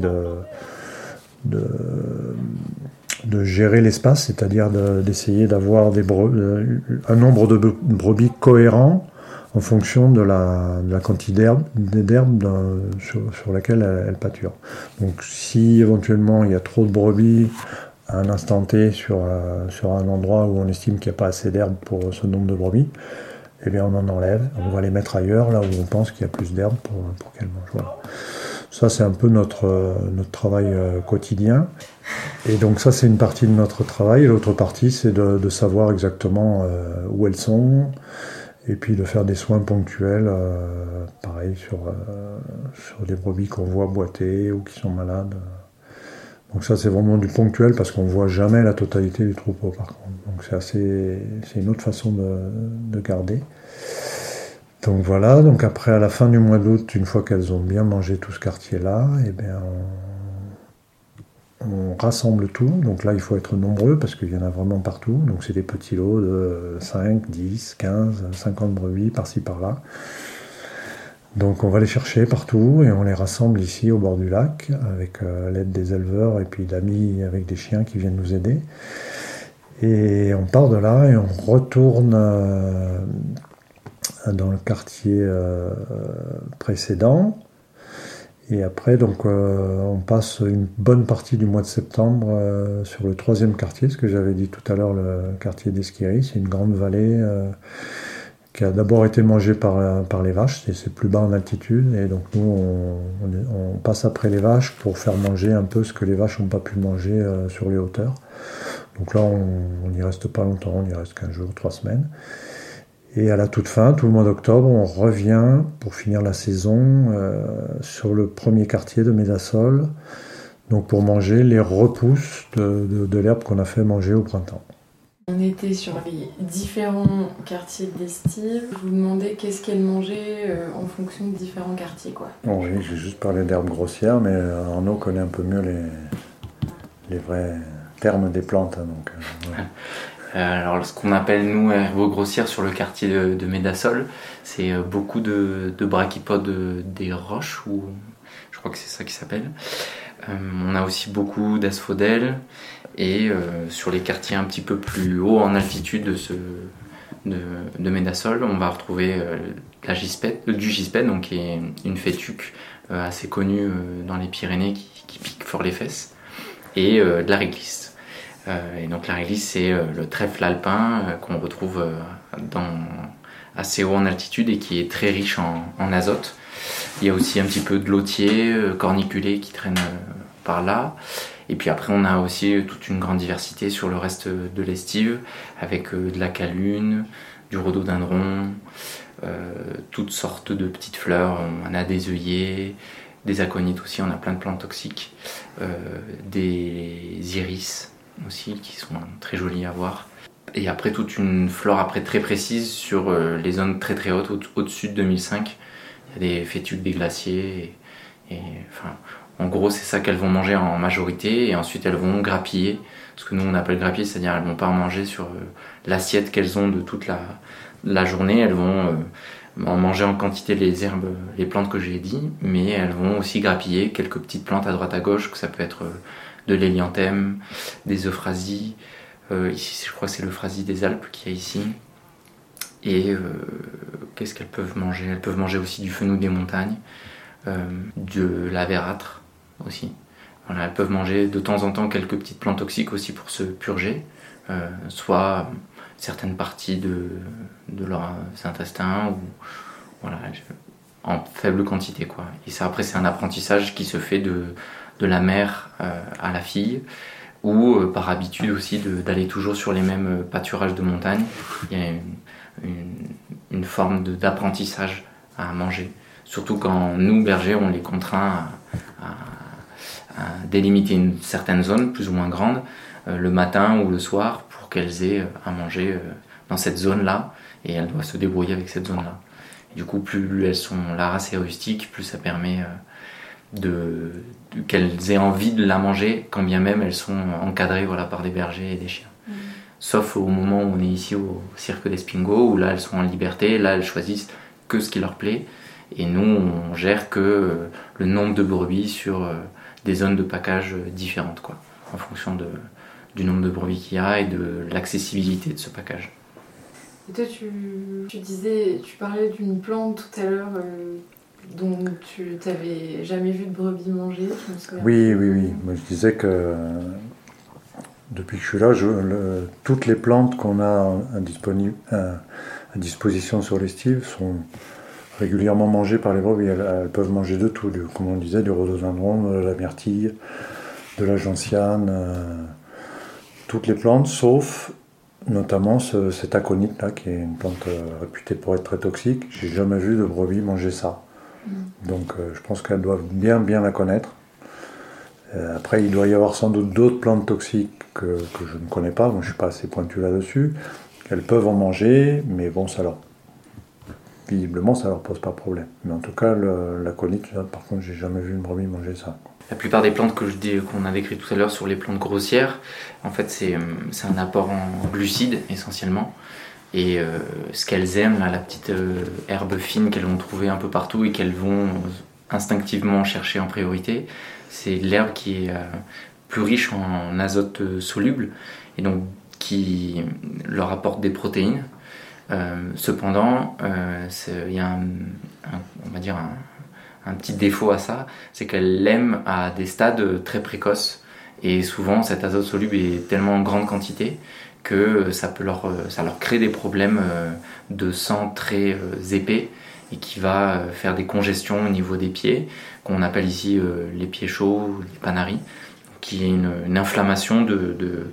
de gérer l'espace, c'est-à-dire d'essayer d'avoir un nombre de brebis cohérent en fonction de la quantité d'herbe sur laquelle elles pâturent. Donc si éventuellement il y a trop de brebis à un instant T sur un endroit où on estime qu'il n'y a pas assez d'herbe pour ce nombre de brebis, eh bien on en enlève, on va les mettre ailleurs, là où on pense qu'il y a plus d'herbe pour qu'elles mangent. Voilà. Ça c'est un peu notre travail quotidien. Et donc ça c'est une partie de notre travail, et l'autre partie c'est de savoir exactement où elles sont, et puis de faire des soins ponctuels, pareil sur des brebis qu'on voit boiter ou qui sont malades. Donc ça c'est vraiment du ponctuel parce qu'on ne voit jamais la totalité du troupeau par contre. Donc c'est une autre façon de garder. Donc voilà, donc après à la fin du mois d'août, une fois qu'elles ont bien mangé tout ce quartier-là, eh bien on rassemble tout. Donc là, il faut être nombreux parce qu'il y en a vraiment partout. Donc c'est des petits lots de 5, 10, 15, 50 brebis par-ci, par-là. Donc on va les chercher partout et on les rassemble ici au bord du lac avec l'aide des éleveurs et puis d'amis avec des chiens qui viennent nous aider. Et on part de là et on retourne dans le quartier précédent. Et après, donc, on passe une bonne partie du mois de septembre sur le 3e quartier, ce que j'avais dit tout à l'heure, le quartier d'Esquiri. C'est une grande vallée qui a d'abord été mangée par les vaches. C'est plus bas en altitude. Et donc, nous, on passe après les vaches pour faire manger un peu ce que les vaches n'ont pas pu manger sur les hauteurs. Donc là, on n'y reste pas longtemps, on y reste 15 jours, 3 semaines. Et à la toute fin, tout le mois d'octobre, on revient pour finir la saison sur le premier quartier de Médasol, donc pour manger les repousses de l'herbe qu'on a fait manger au printemps. On était sur les différents quartiers d'Estive. Je vous demandais qu'est-ce qu'elle mangeait en fonction de différents quartiers, quoi. Oh oui, j'ai juste parlé d'herbes grossières, mais Arnaud connaît un peu mieux les vrais termes des plantes. Donc, ouais. Alors, ce qu'on appelle, nous, herbes grossières sur le quartier de Médasol, c'est beaucoup de brachypodes des roches, ou je crois que c'est ça qui s'appelle. On a aussi beaucoup d'asphodèles, et sur les quartiers un petit peu plus hauts en altitude de Médasol, on va retrouver du gispède, donc qui est une fétuque assez connue dans les Pyrénées qui pique fort les fesses, et de la réglisse. Et donc la réglisse, c'est le trèfle alpin qu'on retrouve assez haut en altitude et qui est très riche en azote. Il y a aussi un petit peu de lotier, corniculé qui traîne par là. Et puis après, on a aussi toute une grande diversité sur le reste de l'Estive, avec de la calune, du rhododendron, toutes sortes de petites fleurs. On a des œillets, des aconites aussi, on a plein de plantes toxiques, des iris aussi qui sont très jolies à voir. Et après toute une flore très précise sur les zones très très hautes au-dessus de 2005. Il y a des fétuques des glaciers en gros c'est ça qu'elles vont manger en majorité, et ensuite elles vont grappiller, ce que nous on appelle grappiller, c'est-à-dire elles vont pas en manger sur l'assiette qu'elles ont de toute la journée. Elles vont en manger en quantité les plantes que j'ai dit, mais elles vont aussi grappiller quelques petites plantes à droite à gauche, que ça peut être de l'hélianthème, des euphrasies. Ici, je crois que c'est l'euphrasie des Alpes qu'il y a ici. Et qu'est-ce qu'elles peuvent manger ? Elles peuvent manger aussi du fenouil des montagnes, de la vérâtre aussi. Voilà, elles peuvent manger de temps en temps quelques petites plantes toxiques aussi pour se purger, soit certaines parties de leurs intestins, ou voilà, en faible quantité, quoi. Et ça, après, c'est un apprentissage qui se fait de la mère à la fille, ou par habitude aussi d'aller toujours sur les mêmes pâturages de montagne. Il y a une forme d'apprentissage à manger, surtout quand nous, bergers, on les contraint à délimiter une certaine zone plus ou moins grande le matin ou le soir pour qu'elles aient à manger dans cette zone-là, et elles doivent se débrouiller avec cette zone-là. Et du coup, plus elles sont la race est rustique, plus ça permet qu'elles aient envie de la manger, quand bien même elles sont encadrées par des bergers et des chiens. Sauf au moment où on est ici au cirque d'Espingo, où là elles sont en liberté, là elles choisissent que ce qui leur plaît, et nous on gère que le nombre de brebis sur des zones de package différentes, quoi, en fonction du nombre de brebis qu'il y a et de l'accessibilité de ce package. Et toi tu parlais d'une plante tout à l'heure dont tu n'avais jamais vu de brebis manger, je me souviens. Oui. Moi, je disais que depuis que je suis là, toutes les plantes qu'on a à disposition sur l'Estive sont régulièrement mangées par les brebis. Elles peuvent manger de tout, comme on disait, du rhododendron, de la myrtille, de la gentiane, toutes les plantes, sauf notamment cette aconite-là, qui est une plante réputée pour être très toxique. J'ai jamais vu de brebis manger ça. Donc je pense qu'elles doivent bien la connaître. Après, il doit y avoir sans doute d'autres plantes toxiques que je ne connais pas. Moi, je ne suis pas assez pointu là-dessus. Elles peuvent en manger, mais bon, visiblement, ça leur pose pas de problème. Mais en tout cas, l'aconite, par contre, j'ai jamais vu une brebis manger ça. La plupart des plantes qu'on a décrites tout à l'heure sur les plantes grossières, en fait c'est un apport en glucides essentiellement. Et ce qu'elles aiment, là, la petite herbe fine qu'elles vont trouver un peu partout et qu'elles vont instinctivement chercher en priorité, c'est l'herbe qui est plus riche en azote soluble et donc qui leur apporte des protéines. Cependant, il y a on va dire un petit défaut à ça, c'est qu'elle l'aime à des stades très précoces. Et souvent, cet azote soluble est tellement en grande quantité que ça leur crée des problèmes de sang très épais et qui va faire des congestions au niveau des pieds, qu'on appelle ici les pieds chauds, les panaries, qui est une inflammation de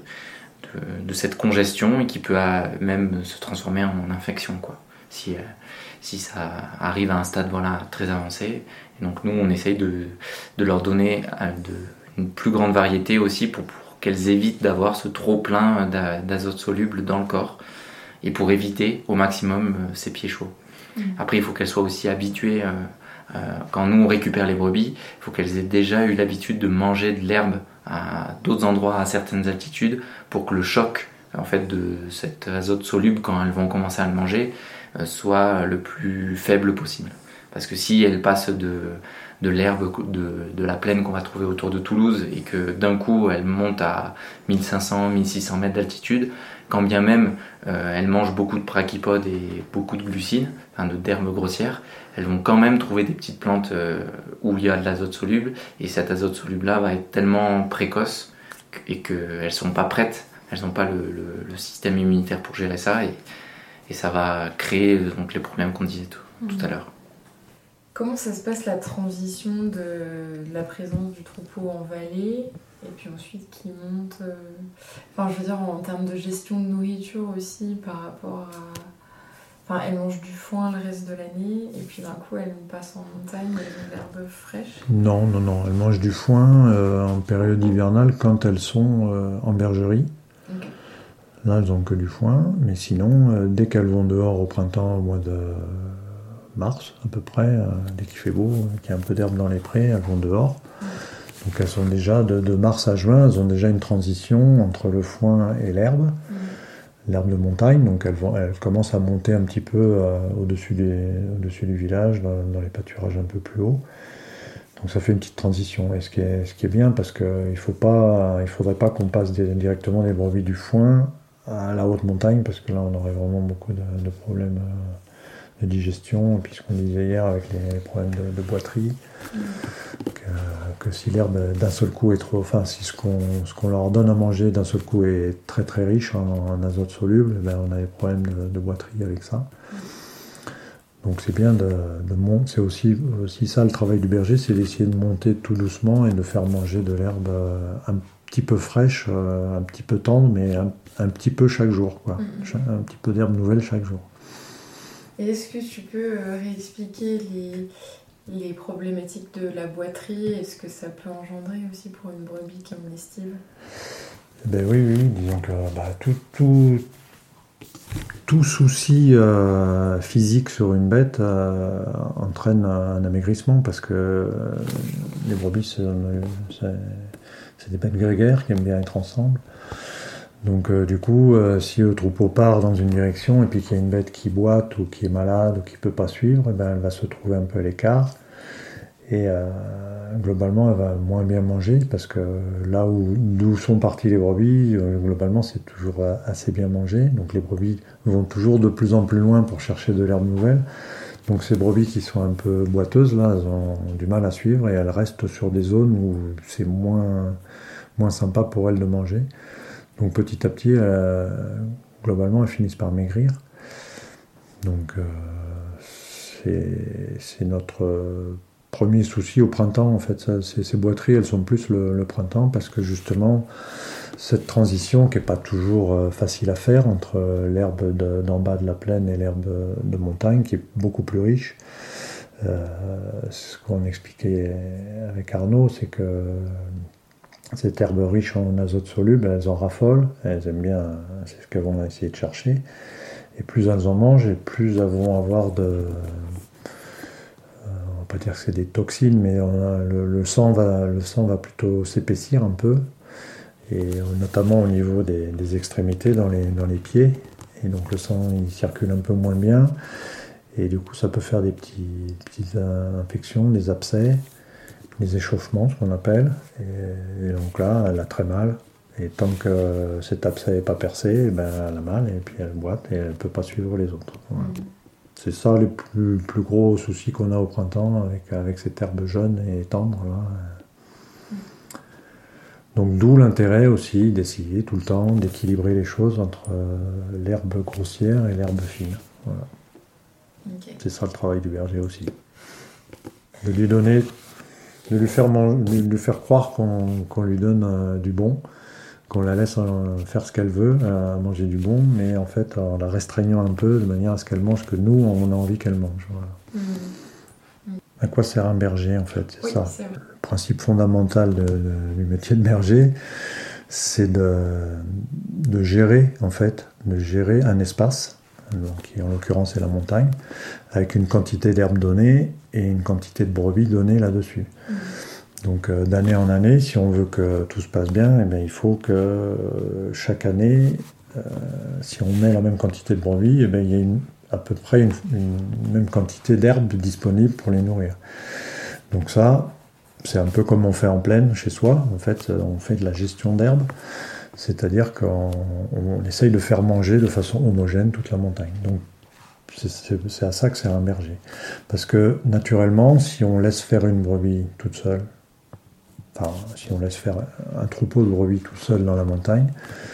cette congestion et qui peut même se transformer en infection, quoi, si ça arrive à un stade très avancé. Et donc nous, on essaye de leur donner une plus grande variété aussi pour qu'elles évitent d'avoir ce trop plein d'azote soluble dans le corps et pour éviter au maximum ces pieds chauds. Après, il faut qu'elles soient aussi habituées, quand nous on récupère les brebis, il faut qu'elles aient déjà eu l'habitude de manger de l'herbe à d'autres endroits à certaines altitudes pour que le choc en fait de cet azote soluble quand elles vont commencer à le manger soit le plus faible possible. Parce que si elles passent de l'herbe de la plaine qu'on va trouver autour de Toulouse et que d'un coup elles montent à 1500-1600 mètres d'altitude, quand bien même elles mangent beaucoup de brachypodes et beaucoup de glucides, d'herbes grossières, elles vont quand même trouver des petites plantes où il y a de l'azote soluble, et cet azote soluble là va être tellement précoce et qu'elles ne sont pas prêtes, elles n'ont pas le système immunitaire pour gérer ça, et ça va créer donc les problèmes qu'on disait tout à l'heure. Comment ça se passe la transition de la présence du troupeau en vallée et puis ensuite qui monte je veux dire en termes de gestion de nourriture aussi par rapport à... elles mangent du foin le reste de l'année et puis d'un coup elles passent en montagne, elles ont de l'herbe fraîche. Non, elles mangent du foin en période hivernale quand elles sont en bergerie. Okay. Là elles n'ont que du foin, mais sinon dès qu'elles vont dehors au printemps, au mois de mars à peu près, dès qu'il fait beau, qu'il y a un peu d'herbe dans les prés, elles vont dehors. Donc elles sont déjà, de mars à juin, elles ont déjà une transition entre le foin et l'herbe, l'herbe de montagne, donc elles commencent à monter un petit peu au-dessus du village, dans les pâturages un peu plus hauts. Donc ça fait une petite transition, et ce qui est bien, parce qu'il ne faudrait pas qu'on passe directement des brebis du foin à la haute montagne, parce que là on aurait vraiment beaucoup de problèmes de digestion, et puis ce qu'on disait hier avec les problèmes de boiterie, que si l'herbe d'un seul coup est trop... si ce qu'on leur donne à manger d'un seul coup est très très riche en azote soluble, on a des problèmes de boiterie avec ça. Donc c'est bien de monter, c'est aussi ça le travail du berger, c'est d'essayer de monter tout doucement et de faire manger de l'herbe un petit peu fraîche, un petit peu tendre, mais un petit peu chaque jour, quoi. Un petit peu d'herbe nouvelle chaque jour. Et est-ce que tu peux réexpliquer les problématiques de la boiterie et ce que ça peut engendrer aussi pour une brebis comme l'estive ? Oui, disons que tout souci physique sur une bête entraîne un amaigrissement, parce que les brebis c'est des bêtes grégaires qui aiment bien être ensemble. Donc du coup, si le troupeau part dans une direction et puis qu'il y a une bête qui boite ou qui est malade ou qui ne peut pas suivre, elle va se trouver un peu à l'écart. Et globalement, elle va moins bien manger, parce que là d'où sont parties les brebis, globalement, c'est toujours assez bien mangé. Donc les brebis vont toujours de plus en plus loin pour chercher de l'herbe nouvelle. Donc ces brebis qui sont un peu boiteuses, là, elles ont du mal à suivre, et elles restent sur des zones où c'est moins sympa pour elles de manger. Donc petit à petit, globalement, elles finissent par maigrir. Donc c'est notre premier souci au printemps, en fait. Ces boiteries, elles sont plus le printemps, parce que justement, cette transition qui n'est pas toujours facile à faire entre l'herbe d'en bas de la plaine et l'herbe de montagne, qui est beaucoup plus riche. Ce qu'on expliquait avec Arnaud, c'est que cette herbe riche en azote soluble, elles en raffolent, elles aiment bien, c'est ce qu'elles vont essayer de chercher. Et plus elles en mangent, et plus elles vont avoir pas dire que c'est des toxines, mais le sang va plutôt s'épaissir un peu, et notamment au niveau des extrémités, dans les pieds, et donc le sang il circule un peu moins bien, et du coup ça peut faire des petites infections, des abcès, des échauffements, ce qu'on appelle, et donc là elle a très mal, et tant que cet abcès n'est pas percé, ben, elle a mal, et puis elle boite, et elle ne peut pas suivre les autres. Voilà. C'est ça le plus gros souci qu'on a au printemps avec cette herbe jaune et tendre là. Donc d'où l'intérêt aussi d'essayer tout le temps d'équilibrer les choses entre l'herbe grossière et l'herbe fine. Voilà. Okay. C'est ça le travail du berger aussi. De lui faire croire qu'on lui donne du bon, qu'on la laisse faire ce qu'elle veut, manger du bon, mais en fait en la restreignant un peu de manière à ce qu'elle mange ce que nous on a envie qu'elle mange. Voilà. À quoi sert un berger en fait, c'est ça. C'est le principe fondamental du métier de berger, c'est de gérer en fait, de gérer un espace, donc, qui en l'occurrence est la montagne, avec une quantité d'herbe donnée et une quantité de brebis donnée là-dessus. Donc d'année en année, si on veut que tout se passe bien, eh bien, il faut que chaque année, si on met la même quantité de brebis, eh bien, il y a à peu près une même quantité d'herbe disponible pour les nourrir. Donc ça, c'est un peu comme on fait en plaine chez soi. En fait, on fait de la gestion d'herbe, c'est-à-dire qu'on essaye de faire manger de façon homogène toute la montagne. Donc c'est à ça que sert un berger. Parce que naturellement, si on laisse faire une brebis toute seule, si on laisse faire un troupeau de brebis tout seul dans la montagne,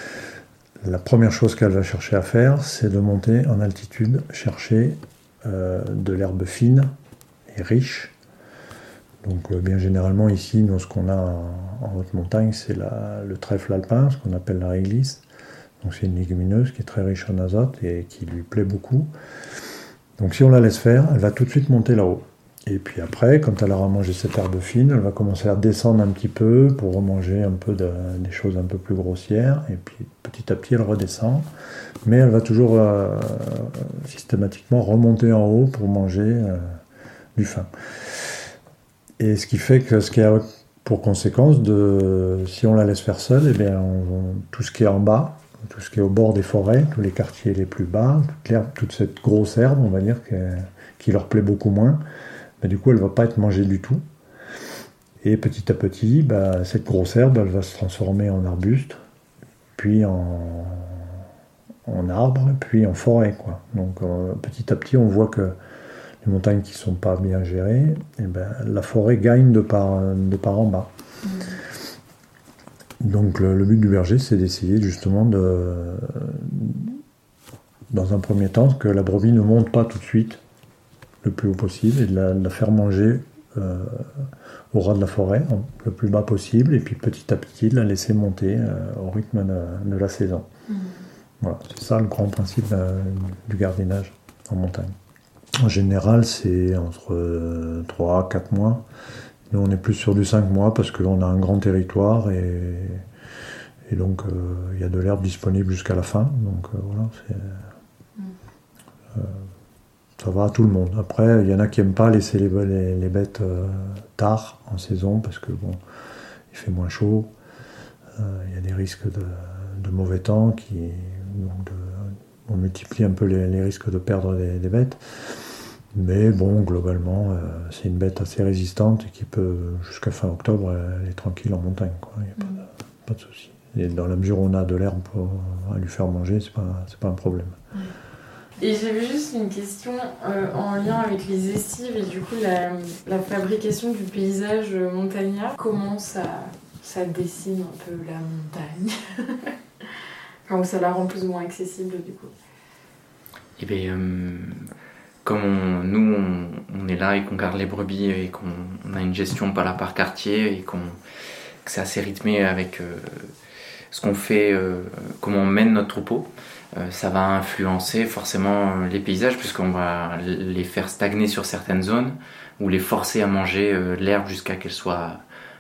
la première chose qu'elle va chercher à faire, c'est de monter en altitude, chercher de l'herbe fine et riche. Donc bien généralement ici, nous, ce qu'on a en haute montagne, c'est le trèfle alpin, ce qu'on appelle la réglisse. Donc c'est une légumineuse qui est très riche en azote et qui lui plaît beaucoup. Donc si on la laisse faire, elle va tout de suite monter là-haut. Et puis après, quand elle aura mangé cette herbe fine, elle va commencer à descendre un petit peu pour remanger un peu des choses un peu plus grossières. Et puis petit à petit, elle redescend. Mais elle va toujours systématiquement remonter en haut pour manger du fin. Et ce qui fait que ce qui a pour conséquence, si on la laisse faire seule, eh bien, tout ce qui est en bas, tout ce qui est au bord des forêts, tous les quartiers les plus bas, toute cette grosse herbe, on va dire, qui leur plaît beaucoup moins, du coup, elle ne va pas être mangée du tout. Et petit à petit, cette grosse herbe, elle va se transformer en arbuste, puis en arbre, puis en forêt, quoi. Donc, petit à petit, on voit que les montagnes qui ne sont pas bien gérées, la forêt gagne de part en bas. Donc, le but du berger, c'est d'essayer justement dans un premier temps, que la brebis ne monte pas tout de suite, le plus haut possible, et de la faire manger au ras de la forêt, le plus bas possible, et puis petit à petit de la laisser monter au rythme de la saison. Voilà, c'est ça le grand principe du gardiennage en montagne. En général, c'est entre 3 à 4 mois. Nous, on est plus sur du 5 mois parce qu'on a un grand territoire et donc il y a de l'herbe disponible jusqu'à la fin. Donc voilà, ça va à tout le monde. Après, il y en a qui n'aiment pas laisser les bêtes tard en saison parce que bon, il fait moins chaud. Il y a des risques de mauvais temps on multiplie un peu les risques de perdre des bêtes. Mais bon, globalement, c'est une bête assez résistante et qui peut, jusqu'à fin octobre, elle est tranquille en montagne, quoi. Il n'y a pas de souci. Et dans la mesure où on a de l'herbe à lui faire manger, c'est pas un problème. Et j'avais juste une question en lien avec les estives et du coup la fabrication du paysage montagnard. Comment ça dessine un peu la montagne? Comment ça la rend plus ou moins accessible du coup? Eh bien, comme nous on est là et qu'on garde les brebis et qu'on a une gestion par quartier et que c'est assez rythmé avec ce qu'on fait, comment on mène notre troupeau, ça va influencer forcément les paysages puisqu'on va les faire stagner sur certaines zones ou les forcer à manger l'herbe jusqu'à qu'elle soit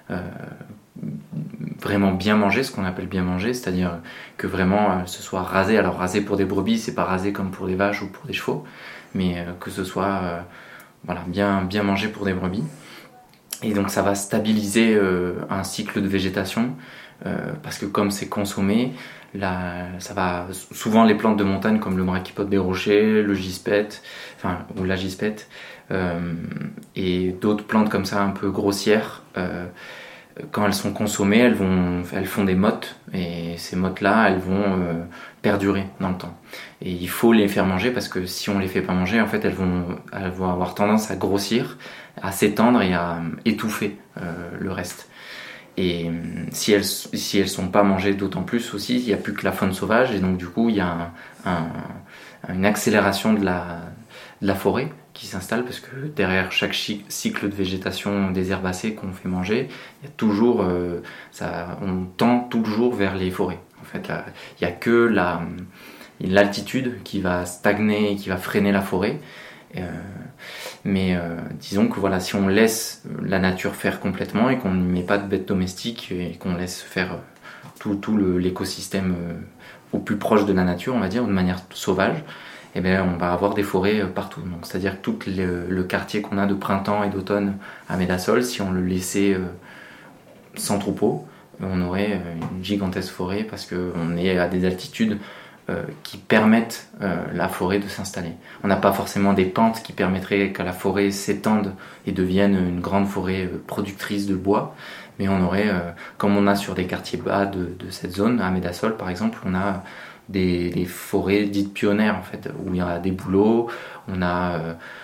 vraiment bien mangée, ce qu'on appelle bien mangée, c'est-à-dire que vraiment ce soit rasé. Alors rasé pour des brebis, c'est pas rasé comme pour des vaches ou pour des chevaux, mais que ce soit bien manger pour des brebis. Et donc ça va stabiliser un cycle de végétation parce que comme c'est consommé, ça va souvent les plantes de montagne comme le brachypode des rochers, le gispette, ou la gispette, et d'autres plantes comme ça un peu grossières, quand elles sont consommées, elles font des mottes, et ces mottes-là, elles vont perdurer dans le temps. Et il faut les faire manger parce que si on les fait pas manger, en fait, elles vont avoir tendance à grossir, à s'étendre et à étouffer le reste. Et si elles sont pas mangées, d'autant plus aussi, il n'y a plus que la faune sauvage, et donc du coup, il y a une accélération de la forêt qui s'installe, parce que derrière chaque cycle de végétation des herbacées qu'on fait manger, il y a toujours, on tend toujours vers les forêts. En fait, il n'y a que l'altitude qui va stagner, qui va freiner la forêt. Mais disons que voilà, si on laisse la nature faire complètement et qu'on ne met pas de bêtes domestiques et qu'on laisse faire tout l'écosystème au plus proche de la nature, on va dire, de manière sauvage, eh bien, on va avoir des forêts partout. Donc, c'est-à-dire que tout le quartier qu'on a de printemps et d'automne à Médasol, si on le laissait sans troupeau, on aurait une gigantesque forêt parce qu'on est à des altitudes qui permettent la forêt de s'installer. On n'a pas forcément des pentes qui permettraient que la forêt s'étende et devienne une grande forêt productrice de bois, mais on aurait, comme on a sur des quartiers bas de cette zone, à Médasol par exemple, on a des forêts dites pionnières en fait, où il y a des bouleaux, on a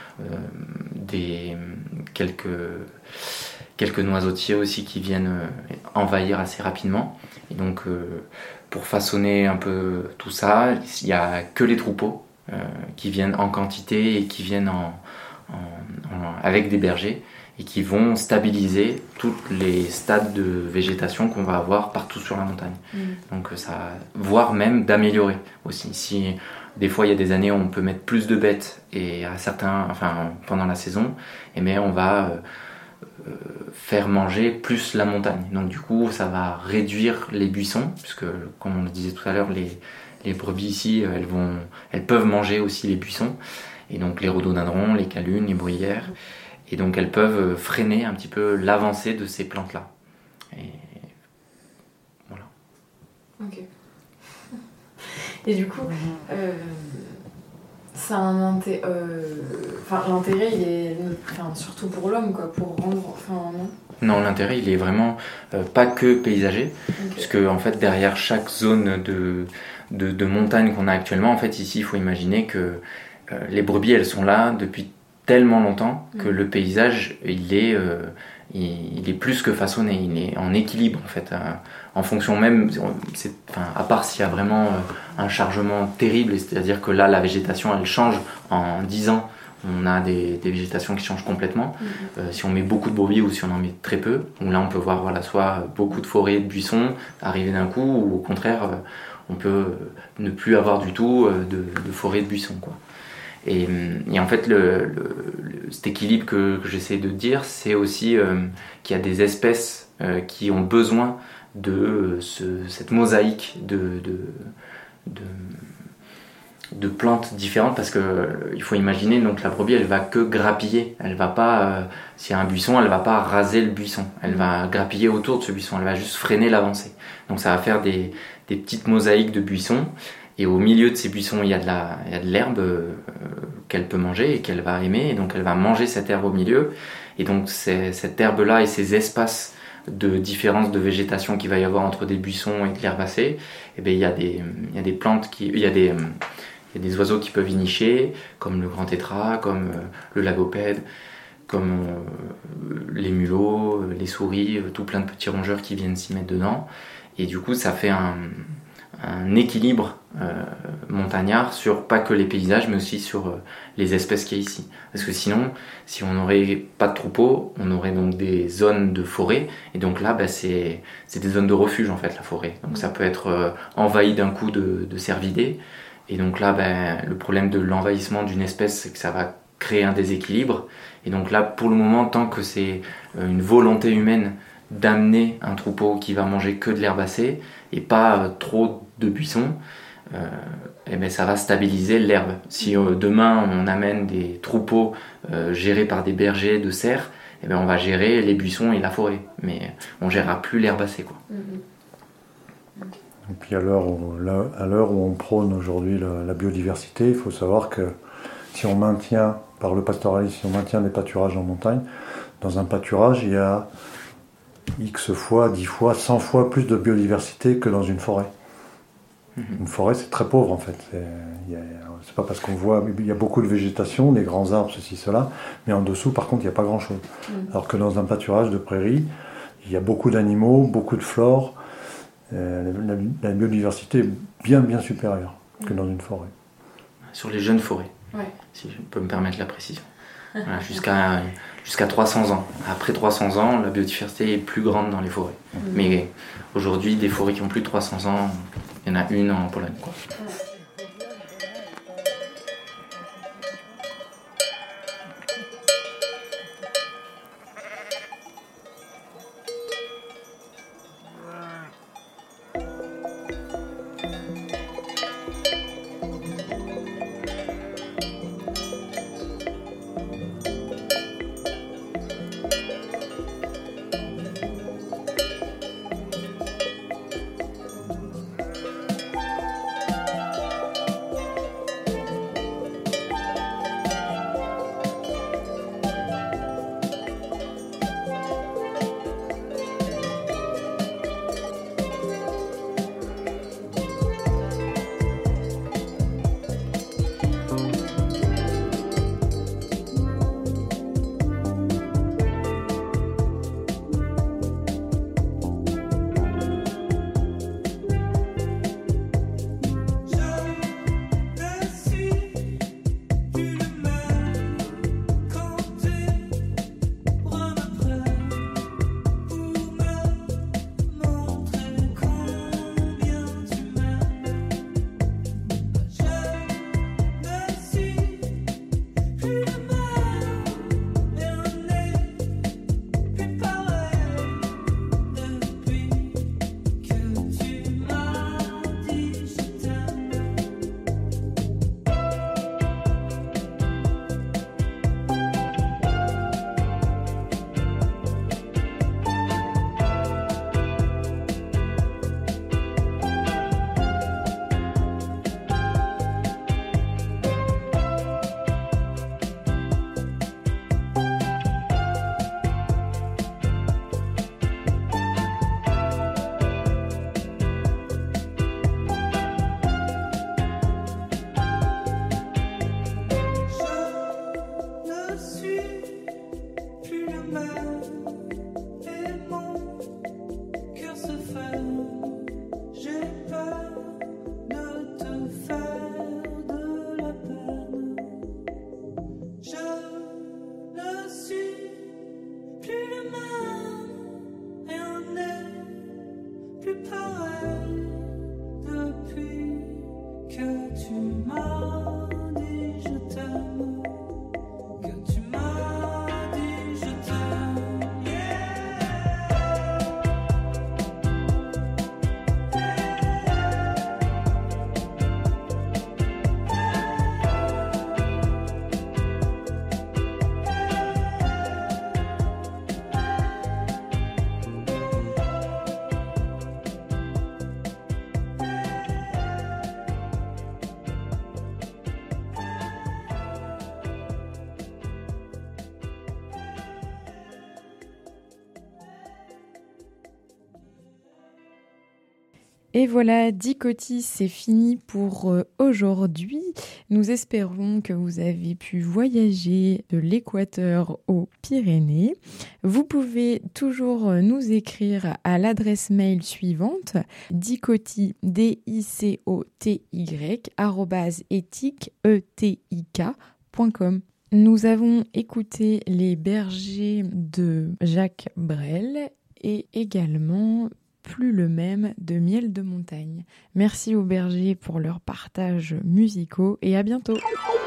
quelques noisetiers aussi qui viennent envahir assez rapidement. Et donc pour façonner un peu tout ça, il n'y a que les troupeaux qui viennent en quantité et qui viennent avec des bergers et qui vont stabiliser tous les stades de végétation qu'on va avoir partout sur la montagne. Donc ça, voire même d'améliorer aussi. Si des fois il y a des années où on peut mettre plus de bêtes et pendant la saison, et mais on va faire manger plus la montagne. Donc du coup, ça va réduire les buissons, puisque comme on le disait tout à l'heure, les brebis ici, elles peuvent manger aussi les buissons, et donc les rhododendrons, les calunes, les bruyères, et donc elles peuvent freiner un petit peu l'avancée de ces plantes-là. Et voilà. Ok. Et du coup, ça a un intérêt. L'intérêt, il est surtout pour l'homme, quoi, pour rendre. Non, l'intérêt, il est vraiment pas que paysager, puisque en fait, derrière chaque zone de montagne qu'on a actuellement, en fait, ici, il faut imaginer que les brebis, elles sont là depuis tellement longtemps que le paysage, il est plus que façonné, il est en équilibre, en fait. En fonction même, à part s'il y a vraiment un chargement terrible, c'est-à-dire que là, la végétation, elle change en 10 ans. On a des végétations qui changent complètement. Si on met beaucoup de brebis ou si on en met très peu, là on peut voir soit beaucoup de forêts, de buissons arriver d'un coup, ou au contraire, on peut ne plus avoir du tout de forêt, de buissons, quoi. Et en fait, cet équilibre que j'essaie de dire, c'est aussi qu'il y a des espèces qui ont besoin de cette mosaïque de plantes différentes, parce que il faut imaginer, donc la brebis, elle va que grappiller, elle va pas, s'il y a un buisson, elle va pas raser le buisson, elle va grappiller autour de ce buisson, elle va juste freiner l'avancée. Donc ça va faire des petites mosaïques de buissons, et au milieu de ces buissons, il y a de l'herbe qu'elle peut manger et qu'elle va aimer, et donc elle va manger cette herbe au milieu, et donc cette herbe-là et ces espaces de différence de végétation qu'il va y avoir entre des buissons et de l'herbacée, et bien il y a des plantes il y a des oiseaux qui peuvent y nicher, comme le grand tétras, comme le lagopède, comme les mulots, les souris, tout plein de petits rongeurs qui viennent s'y mettre dedans. Et du coup, ça fait un équilibre montagnard sur pas que les paysages, mais aussi sur les espèces qu'il y a ici. Parce que sinon, si on n'aurait pas de troupeaux, on aurait donc des zones de forêt, et donc là, c'est des zones de refuge en fait, la forêt. Donc ça peut être envahi d'un coup de cervidés, et donc là, le problème de l'envahissement d'une espèce, c'est que ça va créer un déséquilibre. Et donc là, pour le moment, tant que c'est une volonté humaine d'amener un troupeau qui va manger que de l'herbacée et pas trop de buissons, ça va stabiliser l'herbe. Si demain on amène des troupeaux gérés par des bergers de cerfs, on va gérer les buissons et la forêt, mais on gérera plus l'herbacée, quoi. Et puis à l'heure où on prône aujourd'hui la biodiversité, il faut savoir que si on maintient, par le pastoralisme, si on maintient des pâturages en montagne, dans un pâturage, il y a X fois, 10 fois, 100 fois plus de biodiversité que dans une forêt. Une forêt, c'est très pauvre en fait. C'est pas parce qu'on voit, il y a beaucoup de végétation, des grands arbres, ceci, cela, mais en dessous, par contre, il n'y a pas grand-chose. Alors que dans un pâturage de prairie, il y a beaucoup d'animaux, beaucoup de flore. La biodiversité est bien, bien supérieure que dans une forêt. Sur les jeunes forêts, si je peux me permettre la précision. Voilà, jusqu'à 300 ans. Après 300 ans, la biodiversité est plus grande dans les forêts. Mais aujourd'hui, des forêts qui ont plus de 300 ans, il y en a une en Pologne, quoi. Et voilà, Dicotis, c'est fini pour aujourd'hui. Nous espérons que vous avez pu voyager de l'Équateur aux Pyrénées. Vous pouvez toujours nous écrire à l'adresse mail suivante, dicoty, DICOTY, @ethic.com. Nous avons écouté Les Bergers de Jacques Brel et également Plus le même de Miel de Montagne. Merci aux bergers pour leur partage musicaux et à bientôt.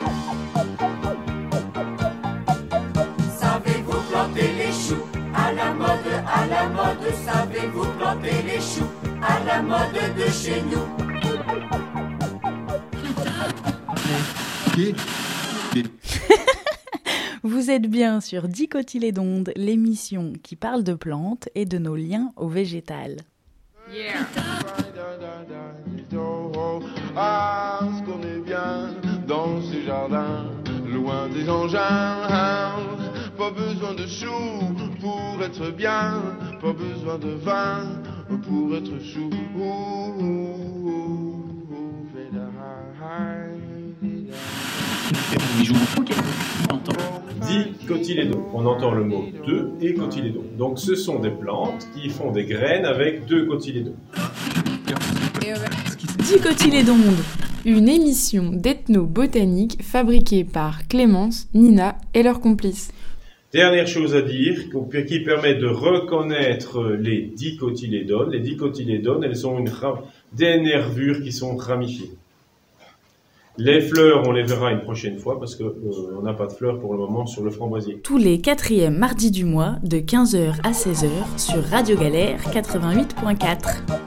Savez-vous planter les choux à la mode, savez-vous planter les choux à la mode de chez nous? Vous êtes bien sur Dicotylédonde, l'émission qui parle de plantes et de nos liens au végétal. Ah, ce qu'on est bien dans ces jardins, loin des engins. Pas besoin de choux pour être bien, pas besoin de vin pour être chou. Dicotylédon. On entend le mot deux et cotylédon. Donc ce sont des plantes qui font des graines avec deux cotylédons. Dicotylédonde, une émission d'ethno-botanique fabriquée par Clémence, Nina et leurs complices. Dernière chose à dire, qui permet de reconnaître les dicotylédones. Les dicotylédones, elles ont des nervures qui sont ramifiées. Les fleurs, on les verra une prochaine fois parce qu'on n'a pas de fleurs pour le moment sur le framboisier. Tous les 4e mardis du mois, de 15h à 16h, sur Radio Galère 88.4.